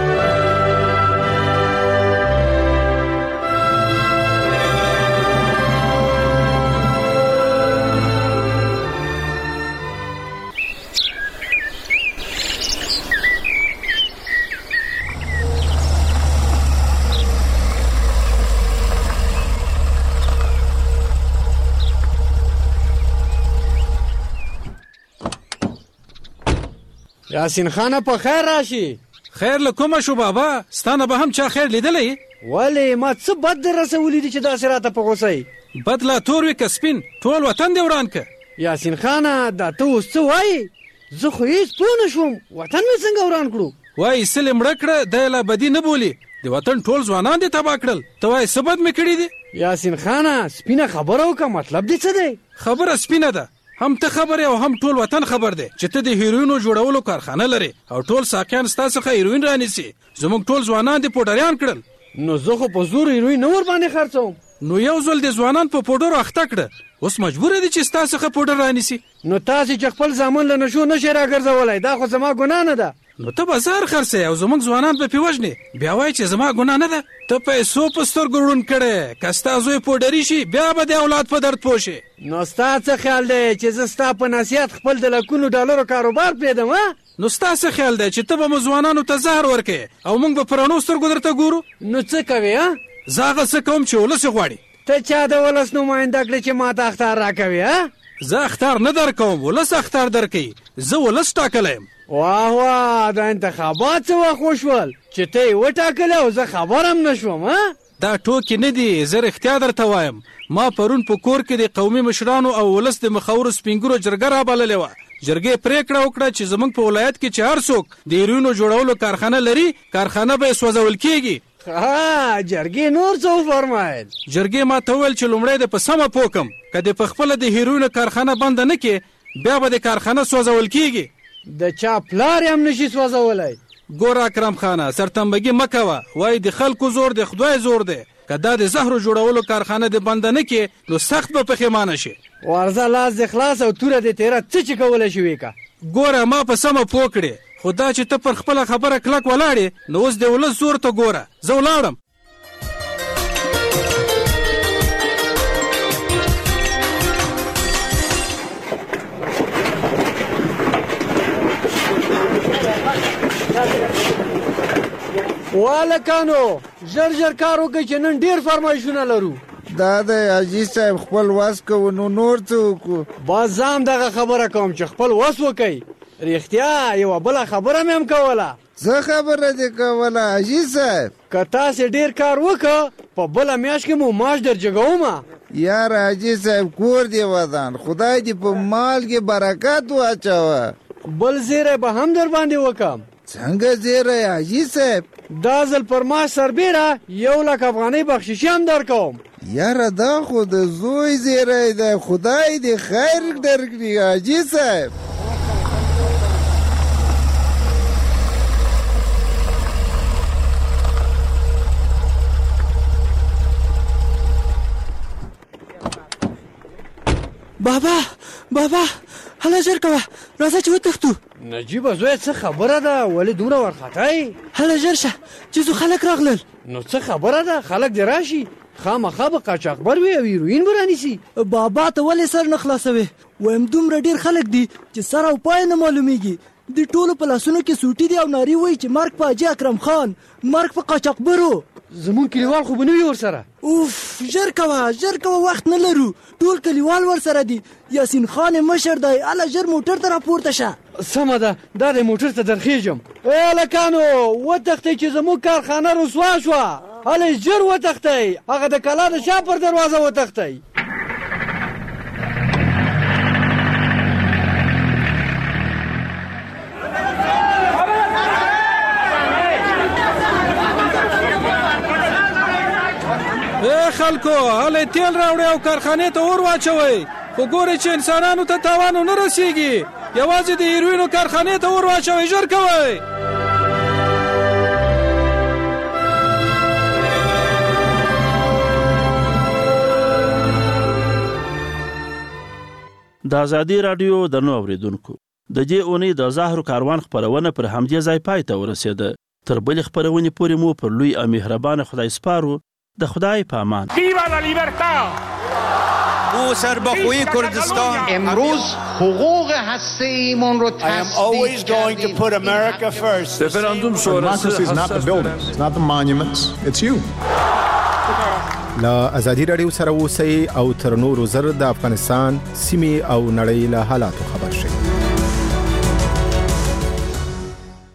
یاسین خان په خیر راشي. خیر له کومه شو بابا؟ ستانه به هم چا خیر لیدلی؟ ولی ما څه بد در رسولی دي چې داسې راته په غوسه یې؟ بد لا تور وي که سپین، ټول وطن دې وران که. یاسین خانه دا ته اوس څه وایې؟ زه خو هېڅ پوه نه شوم، وطن مې څنګه وران کړو؟ وایي سلې مړه کړه دی لا بدي نه بولي، د وطن ټول ځوانان دې تباه کړل، ته وایې څه بد مې کړي دي؟ یاسین خانه سپینه خبره وکړه، مطلب دې څه دی؟ خبره سپینه ده، هم ته خبر او هم ټول وطن خبر دی چې ته د هیروینو جوړولو کارخانه لري او ټول ساقیان ستا څخه هیروین رانیسي. زموږ ټول ځوانان دې پوډریان کړل. نو زه خو په زور هیروین نه ور باندې خرڅوم. نو یو ځل د ځوانان په پوډرو اخته کړه، اوس مجبور دي چې ستا څخه پوډر رانیسي. نو تاسې چې خپل زامن له نشو نشئ راګرځولی، دا خو زما ګناه نه ده. نو ته بازار خرڅې او زموږ ځوانان به پې وژنې، بیا وایي چې زما ګناه نه ده. ته پیسو په سترګو ړوند کړی، که ستا زوی پوډري شي بیا به د اولاد په درد پوه شي. نو ستا څه خیال دی چې زه ستا په نصیحت خپل د لکونو ډالرو کاروبار پرېږدم؟ نو ستا څه خیال دی چې ته به مو ځوانانو ته زهر ورکوې او موږ به په رڼو سترګو درته ګورو؟ نو څه کوې؟ زه هغه څه کوم چې ولس یې غواړي. ته چا د ولس نماینده کړې چې ما ته اختار راکوې؟ زه اختار نه درکوم، ولس اختار درکوي. زه ولس ټاکلی یم. واه واه، دا انتخابات څه وخت وشول چې ته یې وټاکلی او زه خبر هم نه شوم؟ دا ټوکې نه دي، زه رښتیا درته وایم. ما پرون په کور کې د قومي مشرانو او ولس د مخورو سپینګرو جرګه رابللې وه. جرګې پریکړه وکړه چې زموږ په ولایت کې چې هر څوک د هیروینو جوړولو کارخانه لري، کارخانه به یې سوځول کېږي. جرګې نور څه وفرمایل؟ جرګې ما ته وویل چې لومړی د په سمه پوه کړم، که دې په خپله د هیروینو کارخانه بنده نه کړې بیا به د کارخانه سوځول کېږي. د چا پلار هم نشي سوځولی. ګوره اکرم خانه، سرتنبګي مه کوه، وایي د خلکو زور د خدای زور دی. که دا د زهرو جوړولو کارخانه د بنده نه کړې نو سخت به پښیمانه شي. ورځه لاس د خلاص او توره د تیره څه چې کولی شي وکړه. ګوره ما په سمه پوه کړې، خو دا چې ته پر خپله خبره کلک ولاړې نو اوس د ولس زور ته ګوره. زه ولاړم. والکانو ژر ژر کار وکړئ چې نن ډېر فرمایشونه لرو. دا د حاجي صاحب خپل وس کوو، نو نور څه وکړو؟ بس زه هم دغه خبره کوم چې خپل وس وکئ. رښتیا یوه بله خبره مې هم کوله. څه خبره دې کوله حاجي صاحب؟ که تاسې ډېر کار وکړه په بله میاشت کې مو معاش درجګومه. یار حاجي صاحب کور دې ودان، خدای دې په مال کې برکت واچوه. بل زیری به هم در باندې وکم. څنګه زیری حاجي صاحب؟ دا ځل پر معاش سربیره 1,00,000 افغانۍ بخششي هم درکوم. یاره دا خو د زوی زیری دی، خدای دې خیر درکړي حاجي صاحب. بابا هله ژر کوه، راځه چې وتښتو. نجیبه زویه څه خبره ده؟ ولې دومره وارخطا یې؟ هله ژر شه چې څو خلک راغلل. نو څه خبره ده؟ خلک دې راشي، خامخا به قاچاقبر وي او هیروین به رانیسي. بابا ته ولې سر نه خلاصوې؟ وایم دومره ډېر خلک دي چې سر او پای نه معلومیږي. د ټولو په لاسونو کې سوټي دي او نارې وایي چې مرګ په حاجي اکرم خان، مرګ په قاچاقبرو. زمون کلیوال خو بنوي ورسره اوف ژر کوه وخت نه لرو ټول کلیوال ورسره دي یاسین خان مشر دی اله ژر موټر ته راپورته شه سمه ده دا د موټر ته درخېږم لکانو وتښتئ چې زموږ کارخانه رسوا شوه هلئ ژر وتښتئ هغه د کلا د شا پر دروازه وتښتئ خلکو هله تیل راوړي او کارخانې ته اور واچوي خو ګوري چې انسانانو ته تاوان نه رسیږي یوازې د هیروینو کارخانې ته اور واچوي ژر کوي د ازادي رادیو درنو اوریدونکو د دې اونۍ د زهرو کاروان خبرونه پر همدې ځای پای ته ورسېده تر بل خبرونې پورې مو پر لوی او مهربان خدای سپارو د خدای په امان ویوا لا لیبرتا او سربخوی کردستان امروز حقوق هسته‌ایمون رو I am always going to put America first referendum شورای is not the buildings it's not the monuments it's you لا ازادي رادیو سره اوسئ او تر نورو زر د افغانستان سیمې او نړۍ له حالاتو خبر شئ